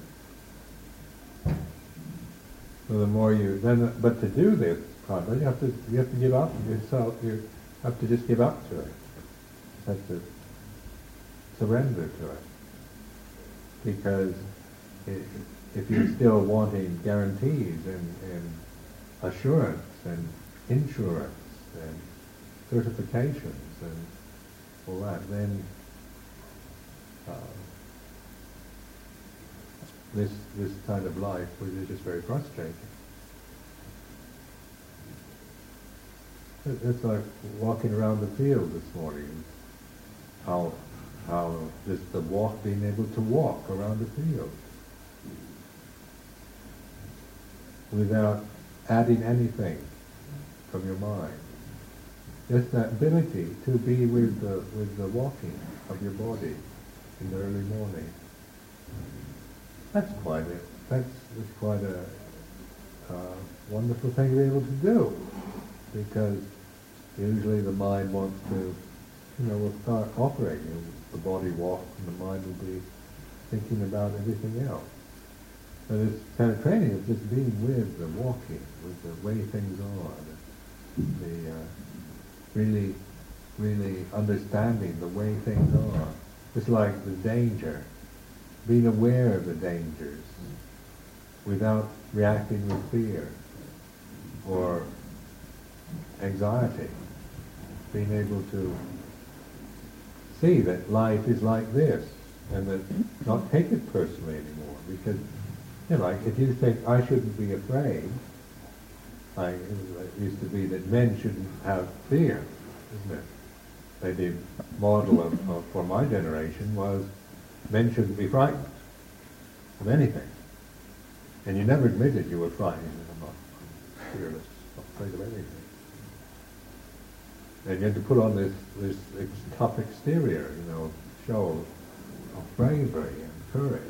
So the more you then, but to do this progress, you have to you have to give up yourself. You have to just give up to it. You have to surrender to it, because it, if you're still wanting guarantees and, and assurance and insurance and certifications and all that, then uh, this this kind of life, which is just very frustrating. It, it's like walking around the field this morning. How how just the walk, being able to walk around the field without adding anything from your mind. Just that ability to be with the with the walking of your body in the early morning. That's quite a that's, that's quite a uh, wonderful thing to be able to do, because usually the mind wants to, you know, will start operating. The body walks and the mind will be thinking about everything else. So this kind of training is just being with the walking, with the way things are, the, the uh, really, really understanding the way things are. It's like the danger, being aware of the dangers without reacting with fear or anxiety. Being able to see that life is like this and that not take it personally anymore. Because, you know, like if you think I shouldn't be afraid, like it, was, it used to be that men shouldn't have fear, isn't it? Like the model of, of, for my generation was men shouldn't be frightened of anything. And you never admitted you were frightened. I'm not I'm fearless, not afraid of anything. And you had to put on this, this ex- tough exterior, you know, show of bravery and courage.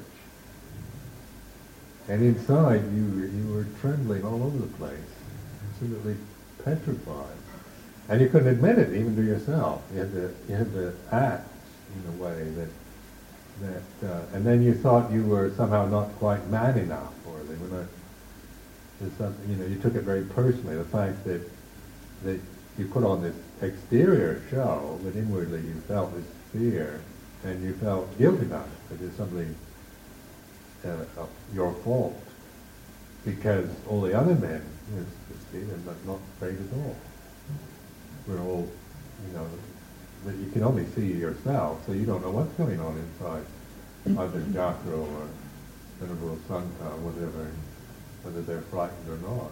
And inside you you were trembling all over the place, absolutely petrified. And you couldn't admit it even to yourself. You had to you had to act in a way that that uh, and then you thought you were somehow not quite man enough, or they were not. There's something, you know, you took it very personally. The fact that that you put on this exterior show, but inwardly you felt this fear, and you felt guilty about it. It is something uh, of your fault, because all the other men, you know, see, they're not, not afraid at all. We're all, you know, but you can only see yourself, so you don't know what's going on inside either Jakro or Venerable Sangha, whatever, whether they're frightened or not.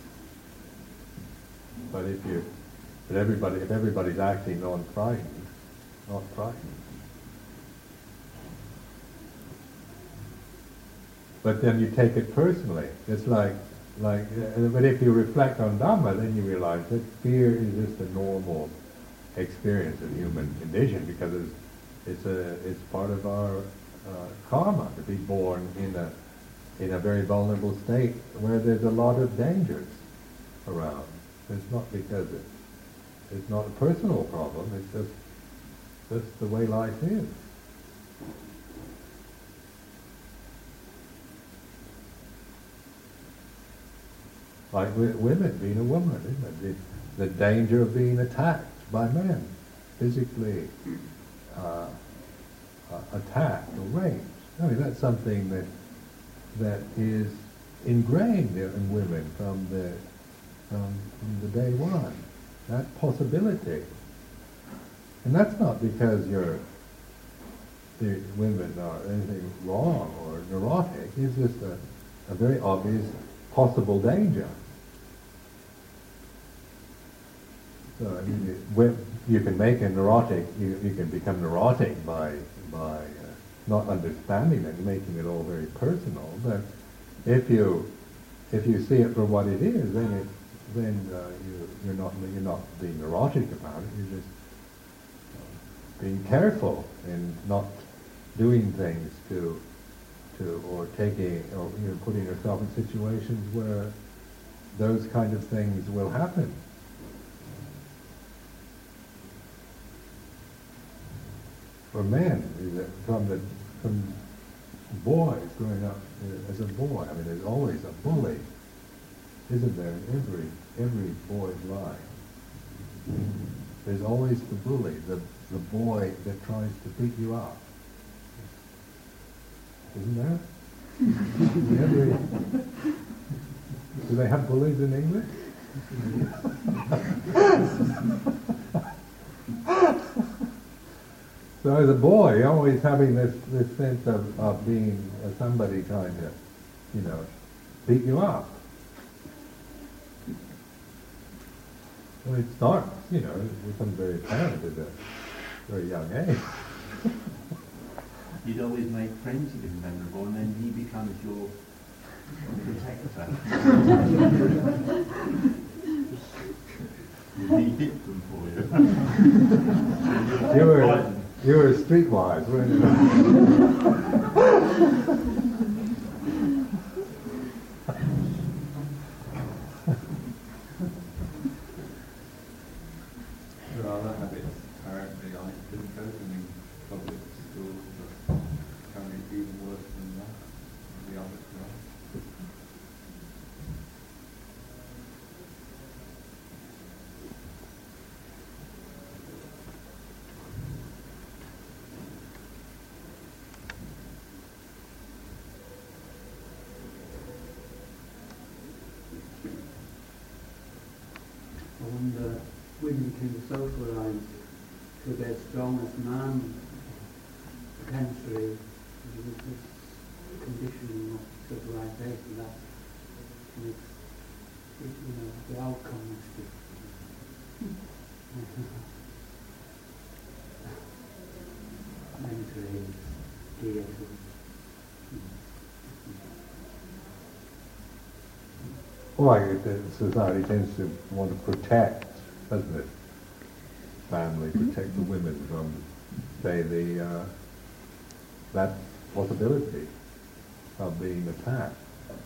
But if you, but everybody, if everybody's acting non-frightened, not frightened. But then you take it personally. It's like, like, uh, but if you reflect on Dhamma, then you realize that fear is just a normal experience of human condition, because it's, it's a, it's part of our uh, karma to be born in a, in a very vulnerable state where there's a lot of dangers around. It's not because it, it's not a personal problem. It's just, just the way life is. Like w- women, being a woman, isn't it? The, the danger of being attacked by men, physically uh, uh, attacked or raped. I mean, that's something that that is ingrained in women from the from, from the day one. That possibility, and that's not because you're the women are anything wrong or neurotic. It's just a, a very obvious possible danger. So I mean, you, you can make a neurotic. You, you can become neurotic by by uh, not understanding it, and making it all very personal. But if you if you see it for what it is, then it then uh, you, you're not you're not being neurotic about it. You're just being careful and not doing things to to or taking or you know putting yourself in situations where those kind of things will happen. For men, from the from boys growing up uh, as a boy, I mean, there's always a bully, isn't there, in every every boy's life? There's always the bully, the the boy that tries to beat you up. Isn't there? In every, do they have bullies in English? So as a boy, you're always having this, this sense of, of being uh, somebody trying to, you know, beat you up. Well, it starts, you know, it becomes very apparent at a very young age. You'd always make friends with him, Venerable, and then he becomes your protector. He hit them for you. You were, you were streetwise, weren't you? There are other habits, apparently. I didn't go to any public schools, but apparently it's even worse than that. The other class. I wonder women can socialise to their strongest man potentially with this conditioning of civilisation that makes it, you know, the outcome is mentally geared to Well, the society tends to want to protect, doesn't it? Family, protect the women from, say, the uh, that possibility of being attacked.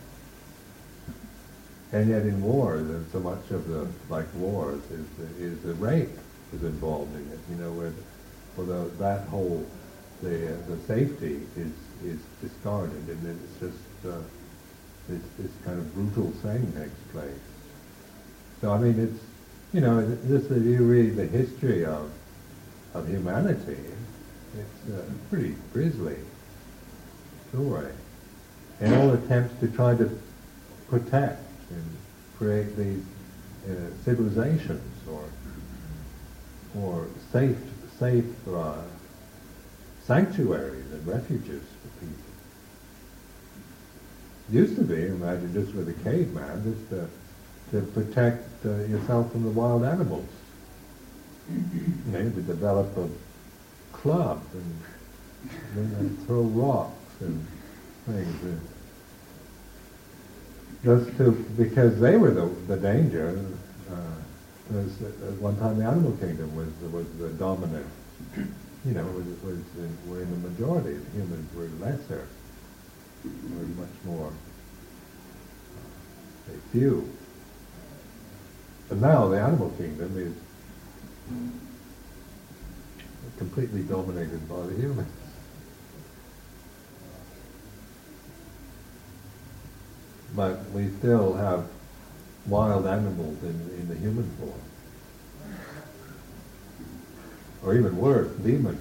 And yet in war, there's so much of the, like wars, is is the rape is involved in it. You know, where, the, where the, that whole the uh, the safety is is discarded, and then it's just. Uh, This, this kind of brutal thing takes place. So I mean, it's, you know, just if you read the history of of humanity, it's a pretty grisly story. And all attempts to try to protect and create these uh, civilizations or or safe safe uh, sanctuaries and refuges for people. Used to be, imagine just with a caveman, just to, to protect uh, yourself from the wild animals. You know, to develop a club and, and, and throw rocks and things. And just to, because they were the, the danger. Uh, was, at one time the animal kingdom was was the dominant. You know, was was in, were in the majority. The humans were lesser. Were much more uh, say, few. But now the animal kingdom is completely dominated by the humans. But we still have wild animals in, in the human form. Or even worse, demons.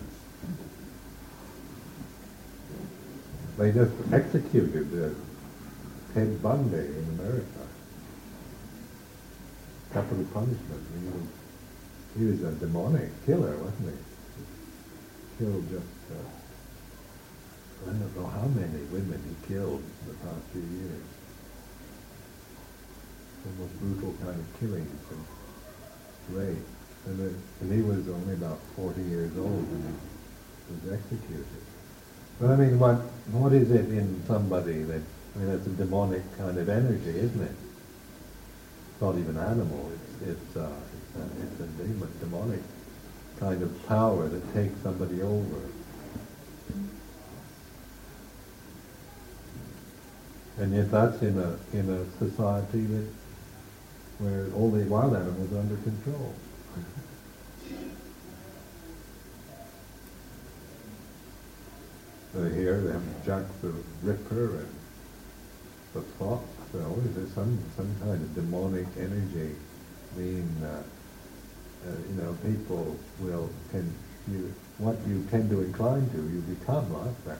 They just executed uh, Ted Bundy in America. Capital punishment. He was, he was a demonic killer, wasn't he? Killed just, uh, I don't know how many women he killed in the past few years. The most brutal kind of killings and rape. And, it, and he was only about forty years old when he was executed. But I mean, what what is it in somebody that, I mean, that's a demonic kind of energy, isn't it? It's not even animal. It's it's uh, it's, a, it's a demon, demonic kind of power that takes somebody over. And yet that's in a in a society that where all the wild animals are under control. So here they have Jack the Ripper and the fox. So always there's some some kind of demonic energy being, uh, uh, you know, people will can you what you tend to incline to, you become like that.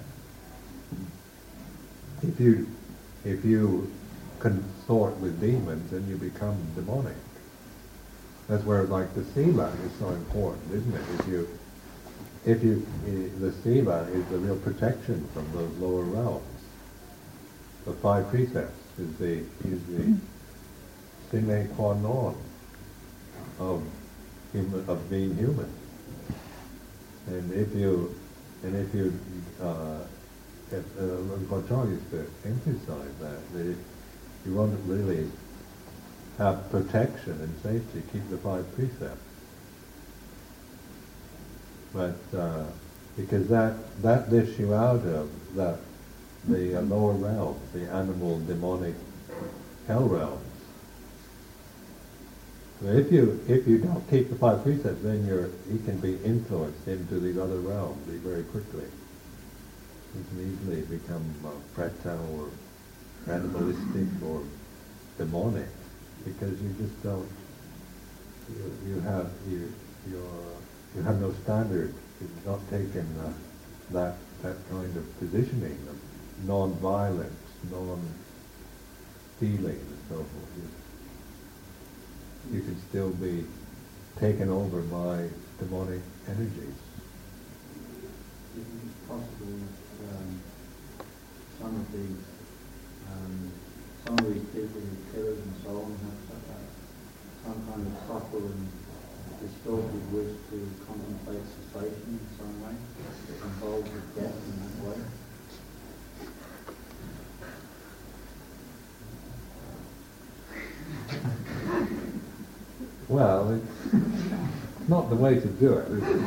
If you if you consort with demons, then you become demonic. That's where, like, the sila is so important, isn't it? If you if you uh, the sila is the real protection from those lower realms. The five precepts is the is the sine qua non of human of being human. And if you and if you uh, if, uh, Gotcha used to emphasize that that if you want to really have protection and safety, keep the five precepts. But uh, because that that lifts you out of that the uh, lower realms, the animal, demonic, hell realms. So if you if you don't keep the five precepts, then you're you can be influenced into these other realms very quickly. You can easily become uh, preta or animalistic or demonic because you just don't. You, you have you you're, you have no standard. You've not taken uh, that that kind of positioning of non-violence, non-stealing, and so forth. You, you can still be taken over by demonic energies. Is it possible that um, some of these um, some of these people who killers and so on have such a, some kind of subtle and distorted wish to contemplate cessation in some way that involves with death in that way? Well, it's not the way to do it, is it?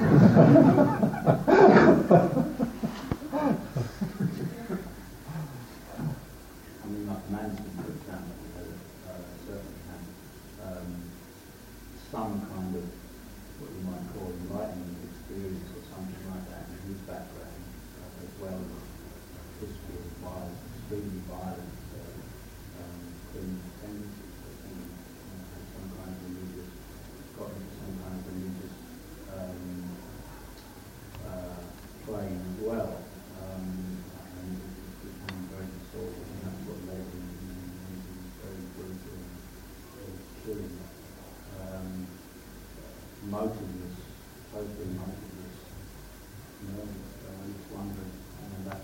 I mean, like Manson, for example, had a uh, certain kind of, um, some kind of what you might call enlightenment experience or something like that in his background, uh, as well as history of violence, extremely violent, uh, um, criminal tendencies, I think, uh, had some kind of religious, got into some kind of religious um, uh, plane as well. Um, and it became very disordered, and that's what led him into very brutal uh, killing. Um, motiveless, totally motiveless murders. So I'm just wondering, you know, that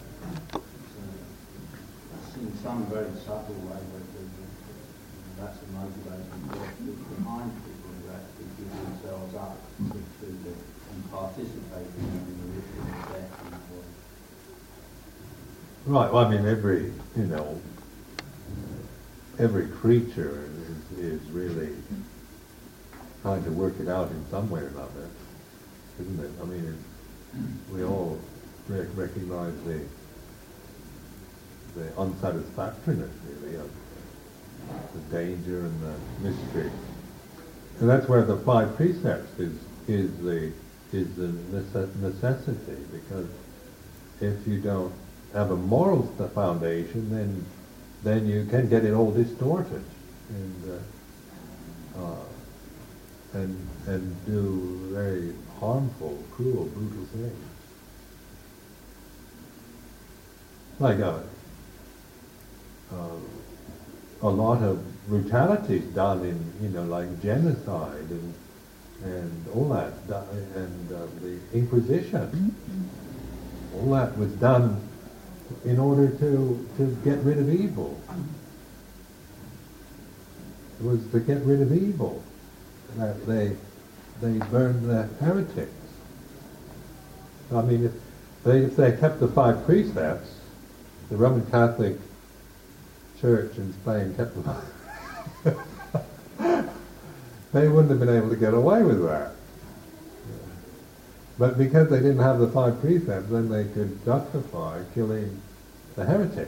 it's in some very subtle way, but there's a, you know, that's a motivating force behind people who actually give themselves up to, to the, and participate in the ritual of death in that way. Right. Well, I mean, every you know, every creature is is really trying to work it out in some way or another, isn't it? I mean, it, we all rec- recognize the the unsatisfactoriness, really, of the danger and the mystery, and that's where the five precepts is is the is the nece- necessity. Because if you don't have a moral st- foundation, then then you can get it all distorted and. Uh, uh, And, and do very harmful, cruel, brutal things. Like a, uh, a lot of brutalities done in, you know, like genocide and and all that, and uh, the Inquisition. All that was done in order to, to get rid of evil. It was to get rid of evil. That they they burned the heretics. I mean, if they if they kept the five precepts, the Roman Catholic Church in Spain kept them. they wouldn't have been able to get away with that. But because they didn't have the five precepts, then they could justify killing the heretics.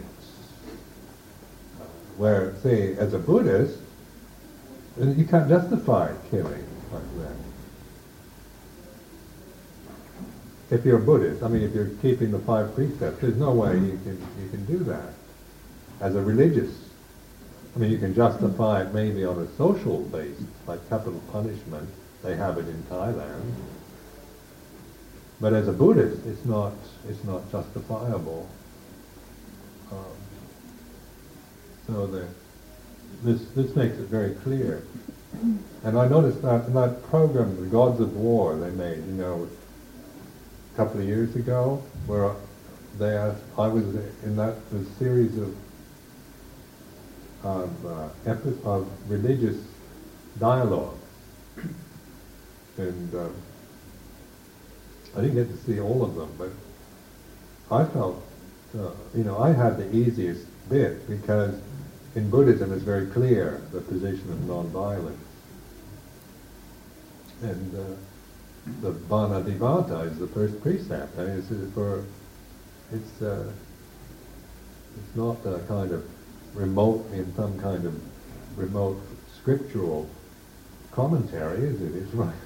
Where, see, as a Buddhist, you can't justify killing like that. If you're a Buddhist, I mean, if you're keeping the five precepts, there's no way you can you can do that. As a religious, I mean, you can justify it maybe on a social basis, like capital punishment. They have it in Thailand. But as a Buddhist, it's not it's not justifiable. Um, so the, this this makes it very clear. And I noticed that in that program, The Gods of War, they made, you know, a couple of years ago, where they asked, I was in that the series of of uh, epi- of religious dialogue, and. Um, I didn't get to see all of them, but I felt, uh, you know, I had the easiest bit because in Buddhism it's very clear the position of non-violence. And uh, the Banadivata is the first precept. I mean, it's for, it's, uh, it's not a kind of remote, in some kind of remote scriptural commentary, is it? It's right.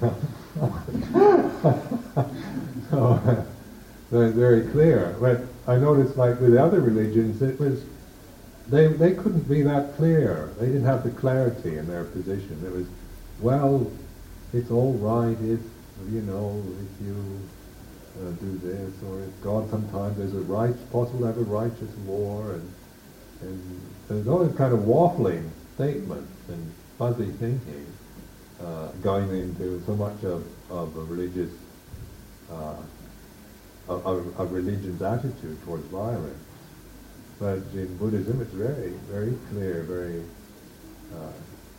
So, uh, they're very clear. But I noticed, like with other religions, it was they they couldn't be that clear. They didn't have the clarity in their position. It was, well, it's all right if you know if you uh, do this, or if God sometimes there's a right possible to have a righteous war, and and there's all this kind of waffling statements and fuzzy thinking. Uh, going into so much of, of a religious, uh, of, of, of religion's attitude towards violence. But in Buddhism it's very, very clear, very uh,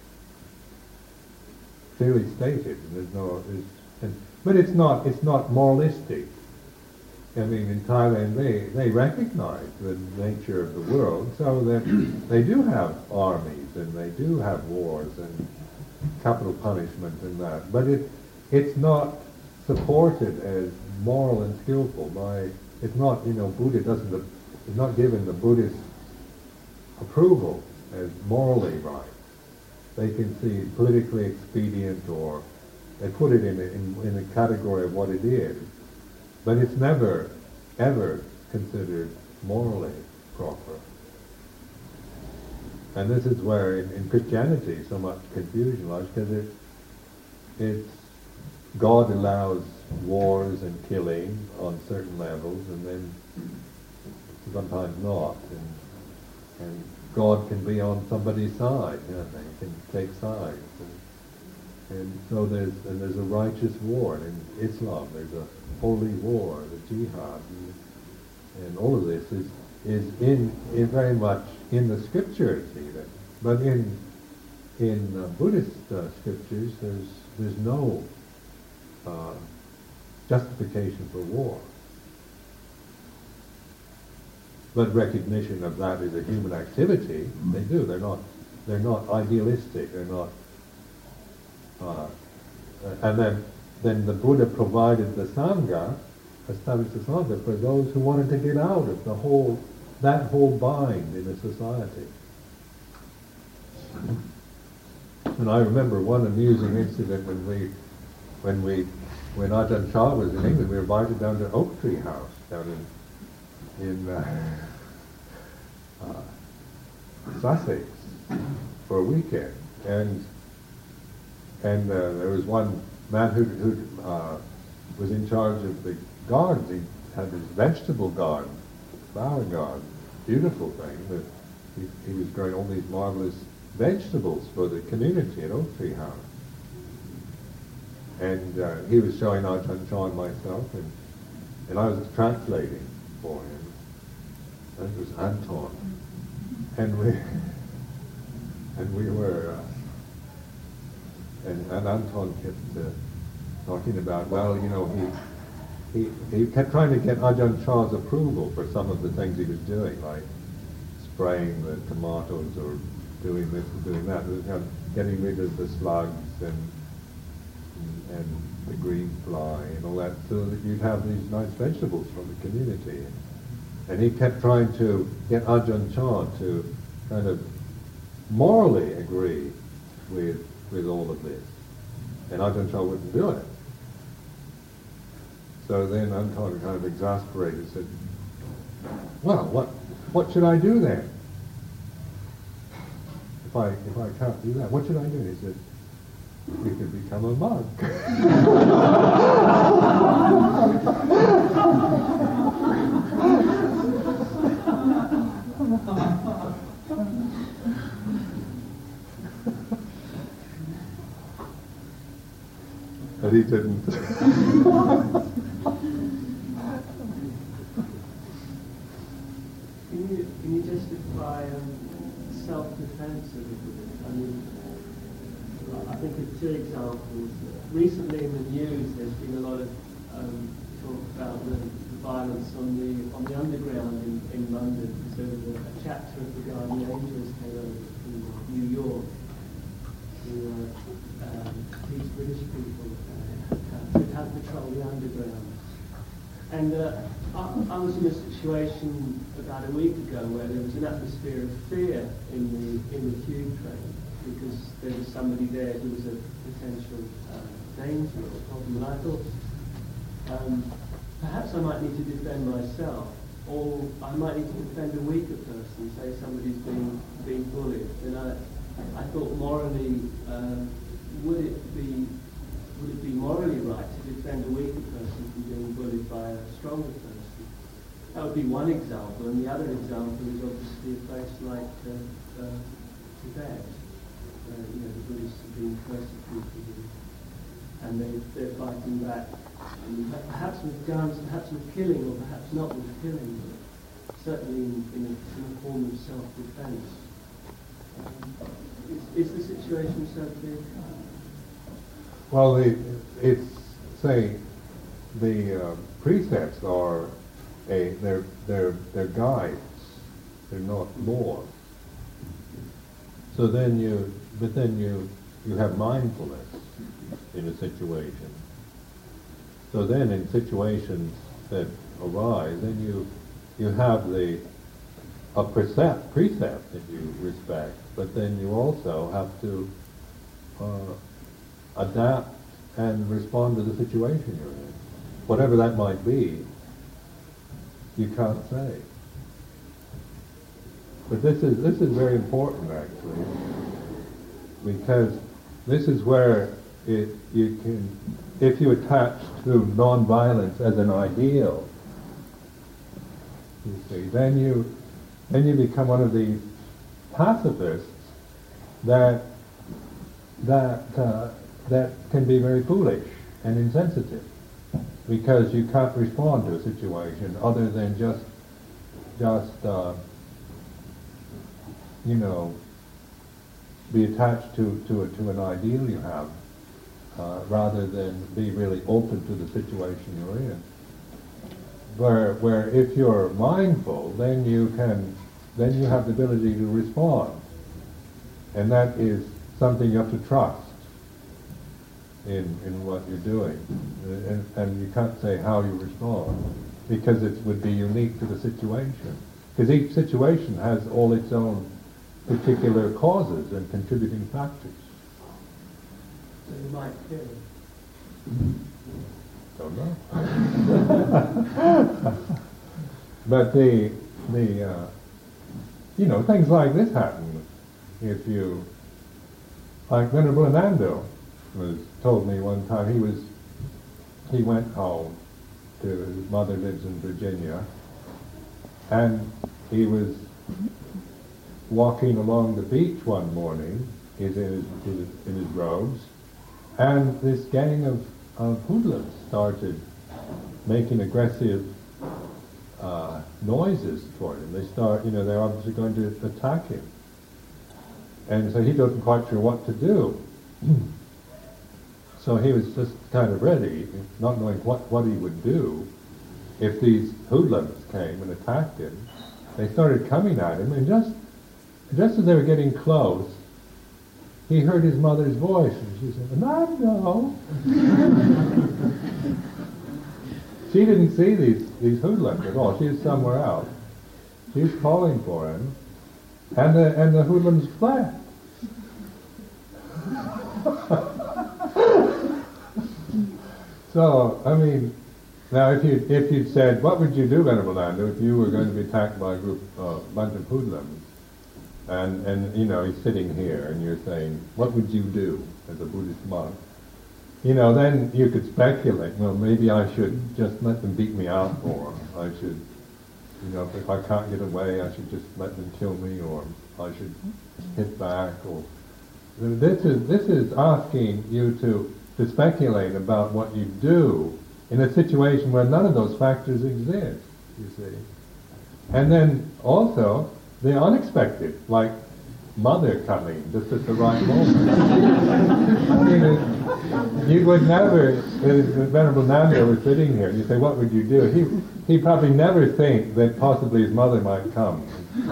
clearly stated. And there's no, there's, and, but it's not, it's not moralistic. I mean, in Thailand they, they recognize the nature of the world, so that they do have armies and they do have wars and capital punishment and that, but it it's not supported as moral and skillful by, it's not, you know, Buddha doesn't, is not given the Buddhist approval as morally right. They can see politically expedient, or they put it in a, in, in a category of what it is, but it's never ever considered morally proper. And this is where in, in Christianity so much confusion lies, because it, it's, God allows wars and killing on certain levels, and then sometimes not. And, and God can be on somebody's side, you know, he can take sides. And, and so there's and there's a righteous war. And in Islam there's a holy war, the jihad, and, and all of this is is in, in very much in the scriptures even, but in in uh, Buddhist uh, scriptures there's there's no uh, justification for war, but recognition of that as a human activity. They do. They're not they're not idealistic. They're not. Uh, and then then the Buddha provided the Sangha, established the Sangha for those who wanted to get out of the whole. That whole bind in a society. And I remember one amusing incident when we, when we, when Ajahn Chah was in England, we were invited down to Oak Tree House down in, in uh, uh, Sussex for a weekend, and and uh, there was one man who who uh, was in charge of the gardens. He had his vegetable garden, flower garden. Beautiful thing that he, he was growing all these marvelous vegetables for the community at Oak Tree House. And uh, he was showing Ajahn Chah and myself, and, and I was translating for him. And it was Anton. And we and we were uh, and, and Anton kept uh, talking about, well, you know, he He, he kept trying to get Ajahn Chah's approval for some of the things he was doing, like spraying the tomatoes or doing this and doing that, you know, getting rid of the slugs and and, and the green fly and all that, so that you'd have these nice vegetables from the community. And he kept trying to get Ajahn Chah to kind of morally agree with with all of this. And Ajahn Chah wouldn't do it. So then Ajahn kind of exasperated, said, well, what what should I do then? If I if I can't do that, what should I do? He said, you could become a monk. But he didn't. Can you, can you justify um, self-defense of the Buddha? I mean, I think of two examples. Recently in the news, there's been a lot of um, talk about the, the violence on the on the underground in, in London. So there was a, a chapter of the Guardian Angels came over from New York to uh, um, teach British people uh, how to how to patrol the underground. And uh, I, I was in a situation about a week ago where there was an atmosphere of fear in the in the tube train because there was somebody there who was a potential uh, danger or problem. And I thought, um, perhaps I might need to defend myself, or I might need to defend a weaker person, say somebody's being being bullied. And I, I thought morally, um, would it be would it be morally right to defend a weaker person from being bullied by a stronger person? That would be one example, and the other example is obviously a place like uh, uh, Tibet. Uh, you know, the Buddhists are being persecuted, and they, they're fighting back, and perhaps with guns, perhaps with killing, or perhaps not with killing, but certainly in, in, a, in a form of self-defense. Um, is, is the situation so big? Well, the, it's, say, the uh, precepts are a, they're, they're, they're guides, they're not laws. So then you, but then you, you have mindfulness in a situation. So then in situations that arise, then you, you have the, a precept, precept that you respect, but then you also have to uh, adapt and respond to the situation you're in. Whatever that might be, you can't say. But this is this is very important actually, because this is where it you can, if you attach to non-violence as an ideal, you see, then you then you become one of these pacifists that that uh, that can be very foolish and insensitive, because you can't respond to a situation other than just just uh, you know, be attached to to, a, to an ideal you have, uh, rather than be really open to the situation you're in. Where where if you're mindful, then you can then you have the ability to respond, and that is something you have to trust in in what you're doing, and, and you can't say how you respond, because it would be unique to the situation, because each situation has all its own particular causes and contributing factors. So you might kill. Don't know. But the the uh, you know, things like this happen if you, like Venerable Ananda was told me one time, he was he went home to his mother lives in Virginia, and he was walking along the beach one morning, he's in his, in his, in his robes, and this gang of, of hoodlums started making aggressive uh, noises toward him. They start, you know, they're obviously going to attack him. And so he wasn't quite sure what to do. So he was just kind of ready, not knowing what, what he would do if these hoodlums came and attacked him. They started coming at him, and just Just as they were getting close, he heard his mother's voice, and she said, "Nando." She didn't see these, these hoodlums at all. She was somewhere else. She was calling for him, and the, and the hoodlums fled. So, I mean, now if you if you'd said, what would you do, Venerable Nando, if you were going to be attacked by a group, a uh, bunch of hoodlums, and and you know he's sitting here, and you're saying, what would you do as a Buddhist monk? You know, then you could speculate. Well, maybe I should just let them beat me out, or I should, you know, if, if I can't get away, I should just let them kill me, or I should hit back, or this is this is asking you to. to speculate about what you do in a situation where none of those factors exist, you see. And then also the unexpected, like mother coming just at the right moment. I mean, it, you would never, if Venerable Nando was sitting here, and you say, what would you do? He he'd probably never think that possibly his mother might come.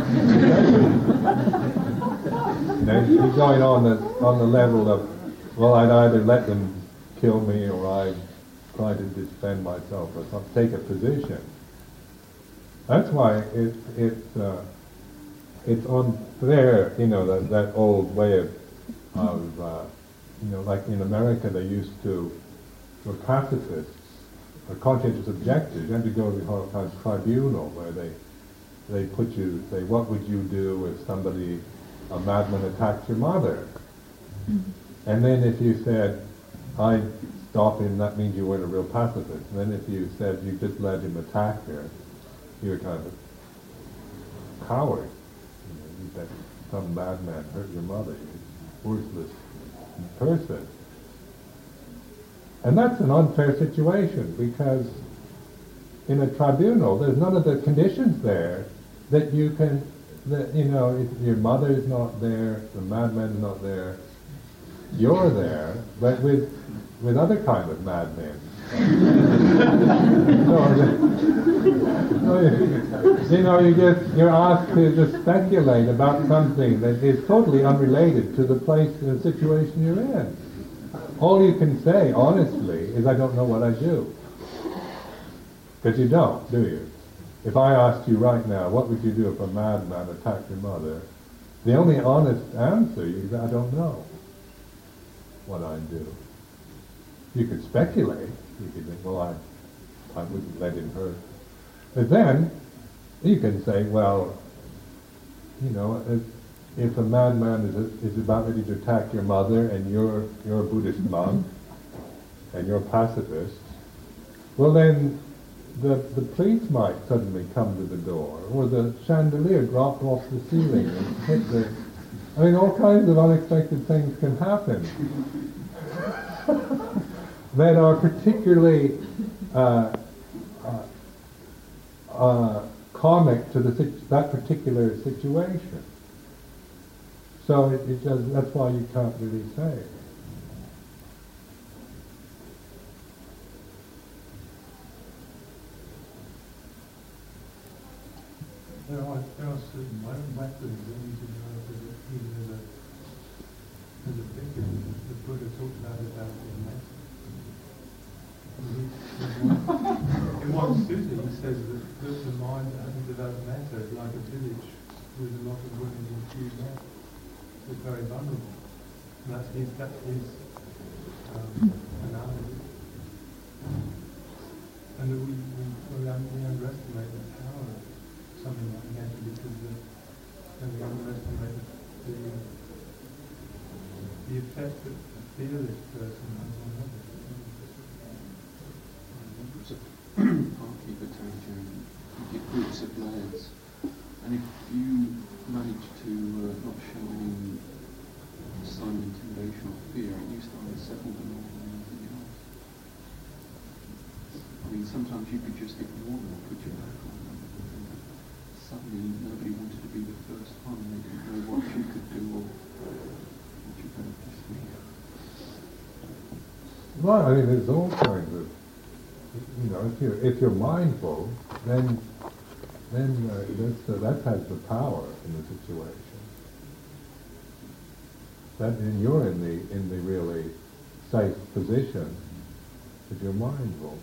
You know, he's going on the on the level of, well, I'd either let them kill me or I'd try to defend myself or some, take a position. That's why it, it's uh, it's unfair, you know, that, that old way of, of uh, you know, like in America they used to, for pacifists, or conscientious objectors, you had to go to the Holocaust tribunal where they they put you, say, what would you do if somebody, a madman attacked your mother? And then if you said, I'd stop him, that means you weren't a real pacifist. And then if you said you just let him attack her, you're kind of a coward. You know, you bet some madman hurt your mother, you're a worthless person. And that's an unfair situation, because in a tribunal, there's none of the conditions there that you can, that, you know, if your mother's not there, the madman's not there, you're there, but with with other kind of madmen. so, so, you know, you just you're asked to just speculate about something that is totally unrelated to the place and the situation you're in. All you can say, honestly, is I don't know what I do. Because you don't, do you? If I asked you right now, what would you do if a madman attacked your mother? The only honest answer is I don't know what I'd do. You could speculate. You could think, well, I, I wouldn't let him hurt. But then, you can say, well, you know, if, if a madman is, a, is about ready to attack your mother and you're, you're a Buddhist monk and you're a pacifist, well then the, the police might suddenly come to the door, or the chandelier dropped off the ceiling and hit the... I mean, all kinds of unexpected things can happen that are particularly uh, uh, uh, comic to the that particular situation. So it, it just, that's why you can't really say. There are, there are certain weapons that you can develop as a, even as a, as a figure. The Buddha talked about it about in metta. In one sutta he says that, that the mind that hasn't developed metta is like a village with a lot of women in few men. It's very vulnerable. And that's his, that's his um, analogy. And that we, we, we, un- we underestimate the power of something like metta, because the, and we underestimate the, the effect that a fearless person has on others. Parky Batanjan, you get groups of layers, and if you manage to uh, not show any sign of intimidation or fear, you start to settle them more than anything else. I mean, sometimes you could just ignore them or put your back on them, and suddenly nobody wanted to be the first one, they didn't know what you could do or what you could do. Well, I mean, there's all kinds of, you know, if you're, if you're mindful, then then uh, that's, uh, that has the power in the situation. that and you're in the in the really safe position if you're mindful.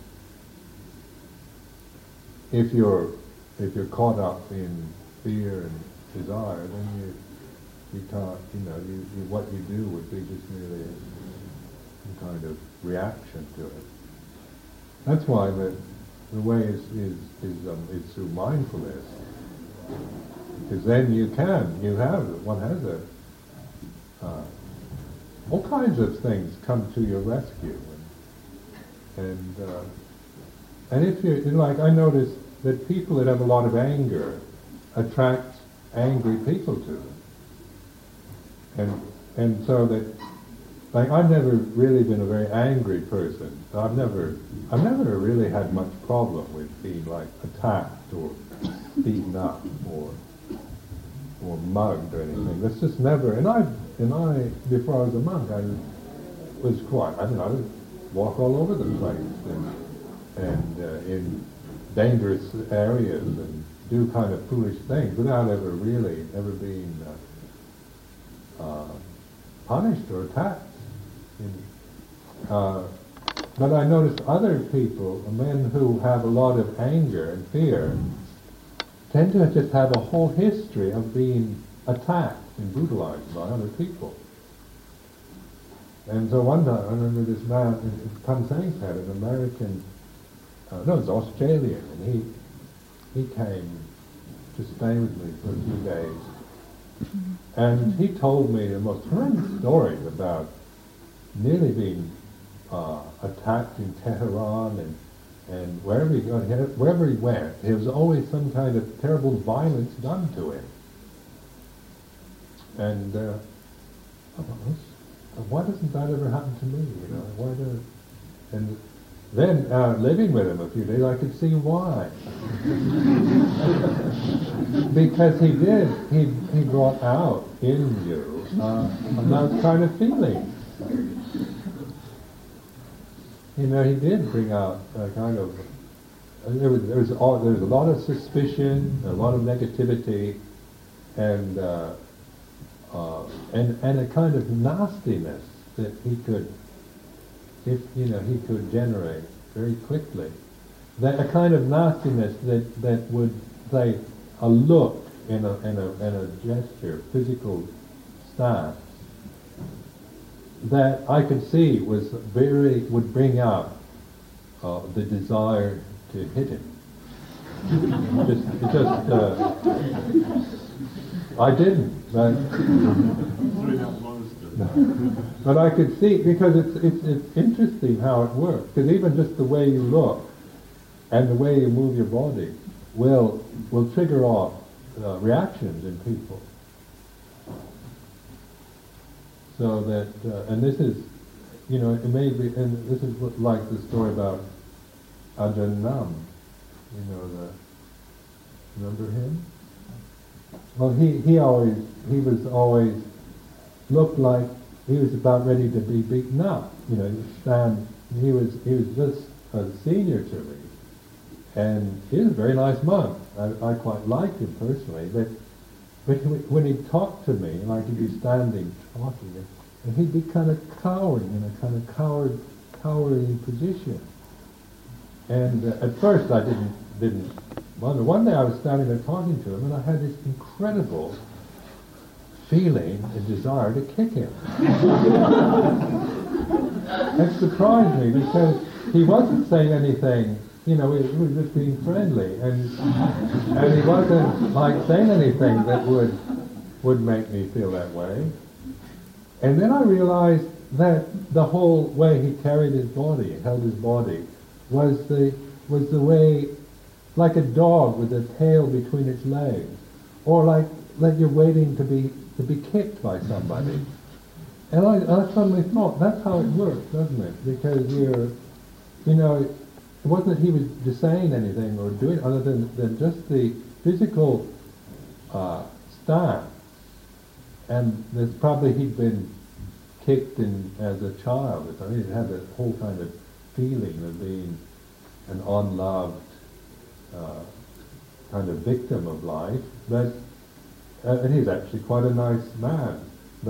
If you're if you're caught up in fear and desire, then you you can't, you know, you, you what you do would be just merely some kind of reaction to it. That's why the the way is is is, um, is through mindfulness, because then you can you have one has a uh, all kinds of things come to your rescue, and and, uh, and if you like, I notice that people that have a lot of anger attract angry people to them, and and so that. Like, I've never really been a very angry person. I've never, I've never really had much problem with being like attacked or beaten up or or mugged or anything. That's just never. And I, and I, before I was a monk, I was quite. I mean, I would walk all over the place and and uh, in dangerous areas and do kind of foolish things without ever really ever being uh, uh, punished or attacked. Uh, but I noticed other people, men who have a lot of anger and fear, tend to just have a whole history of being attacked and brutalized by other people. And so one time, I remember this man in Penzance had an American, uh, no, it was Australian, and he he came to stay with me for a few days. And he told me the most horrendous stories about nearly being uh, attacked in Tehran and and wherever he, wherever he went, there was always some kind of terrible violence done to him. And uh, I thought, why doesn't that ever happen to me? You know, why do? And then uh, living with him a few days, I could see why. Because he did, he he brought out in you uh, those kind of feelings. You know, he did bring out a kind of, there was, there was, all, there was a lot of suspicion, a lot of negativity, and, uh, uh, and, and a kind of nastiness that he could, if, you know, he could generate very quickly. That a kind of nastiness that, that would, say, a look in a, in a, in a gesture, physical stance, that I could see was very, would bring out uh, the desire to hit him. just, it just, uh, I didn't, but, but I could see, because it's, it's, it's interesting how it works, because even just the way you look and the way you move your body will, will trigger off uh, reactions in people. So that, uh, and this is, you know, it may be, and this is what, like the story about Ajahn Nam, you know, the, remember him? Well, he, he always, he was always, looked like he was about ready to be beaten up, you know, stand, he was, he was just a senior to me, and he was a very nice monk. I, I quite liked him personally, but But when he talked to me, like he'd be standing talking, and he'd be kind of cowering in a kind of coward, cowering position. And uh, at first I didn't didn't wonder. One day I was standing there talking to him, and I had this incredible feeling, a desire to kick him. It surprised me because he wasn't saying anything. You know, he was just being friendly, and and he wasn't like saying anything that would would make me feel that way. And then I realized that the whole way he carried his body, held his body, was the was the way, like a dog with a tail between its legs, or like like you're waiting to be to be kicked by somebody. And I, I suddenly thought, that's how it works, doesn't it? Because you're, you know. It wasn't that he was just saying anything or doing other than, than just the physical uh, stance. And there's probably he'd been kicked in as a child. I mean, he had that whole kind of feeling of being an unloved uh, kind of victim of life. But uh, and he's actually quite a nice man. But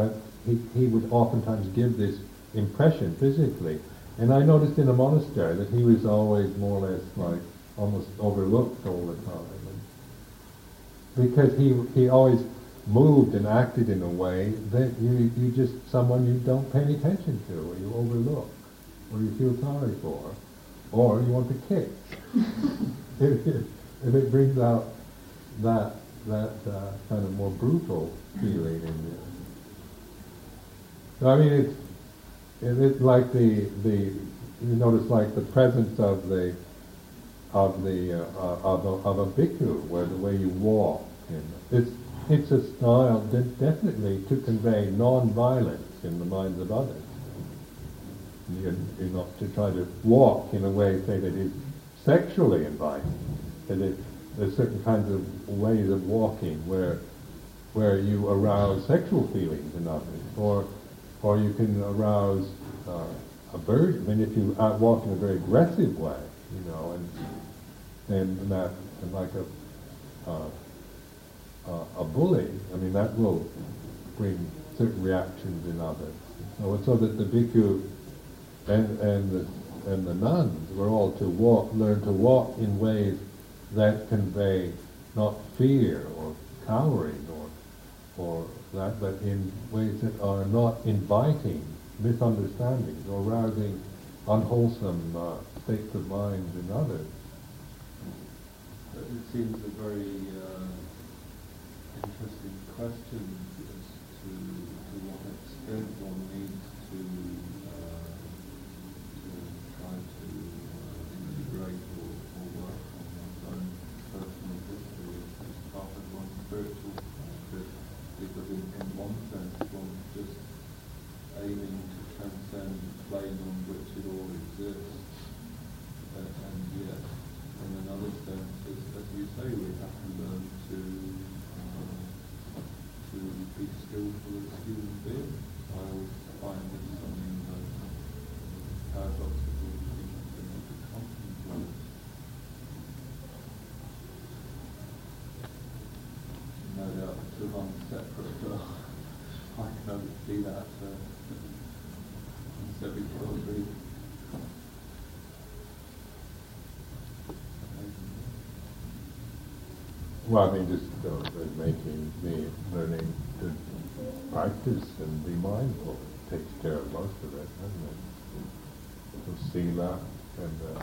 he, he would oftentimes give this impression physically. And I noticed in a monastery that he was always more or less like almost overlooked all the time. And because he he always moved and acted in a way that you you just someone you don't pay any attention to, or you overlook, or you feel sorry for, or you want to kick. if, it, if it brings out that that uh, kind of more brutal feeling in you. So, I mean, it's it's like the the you notice like the presence of the of the uh, of a, of a bhikkhu, where the way you walk, and it's it's a style de- definitely to convey non-violence in the minds of others. You're, you're not to try to walk in a way, say, that is sexually inviting. That it, there's certain kinds of ways of walking where where you arouse sexual feelings in others, or or you can arouse uh, aversion. I mean, if you out walk in a very aggressive way, you know, and and that and like a uh, uh, a bully, I mean, that will bring certain reactions in others. So, so that the bhikkhu and and the and the nuns were all to walk, learn to walk in ways that convey not fear or cowering or or that, but in ways that are not inviting misunderstandings or rousing unwholesome uh, states of mind in others. It seems a very uh, interesting question as to, to what extent one needs to, uh, to try to uh, integrate or, or work on one's own personal history as part of one's spiritual practice, because in, in one sense one's just aiming to transcend the plane on which it all exists, uh, and yet in another sense, as, as you say, we have to learn to uh, to be skillful as human beings. I always find this something that paradoxical to to contemplate. No doubt the two are separate, but I can only see that uh, every two or three. Well, I mean, just uh, making me learning to practice and be mindful takes care of most of it, doesn't it? So sila and uh,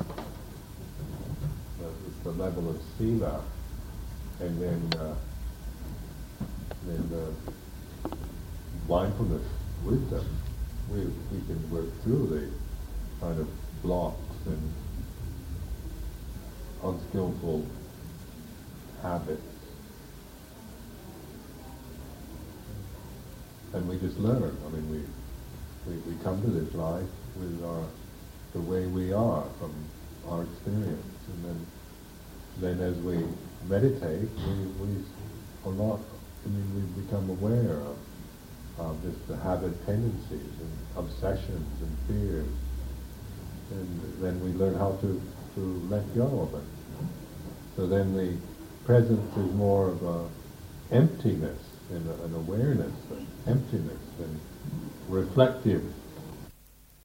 the, the level of sila, and then uh, then uh, mindfulness, wisdom. We we can work through the kind of blocks and unskillful habits, and we just learn. I mean, we, we we come to this life with our the way we are from our experience, and then then as we meditate, we we are not. I mean, we become aware of of just the habit tendencies and obsessions and fears, and then we learn how to to let go of it. So then the presence is more of a emptiness and a, an awareness of emptiness and reflective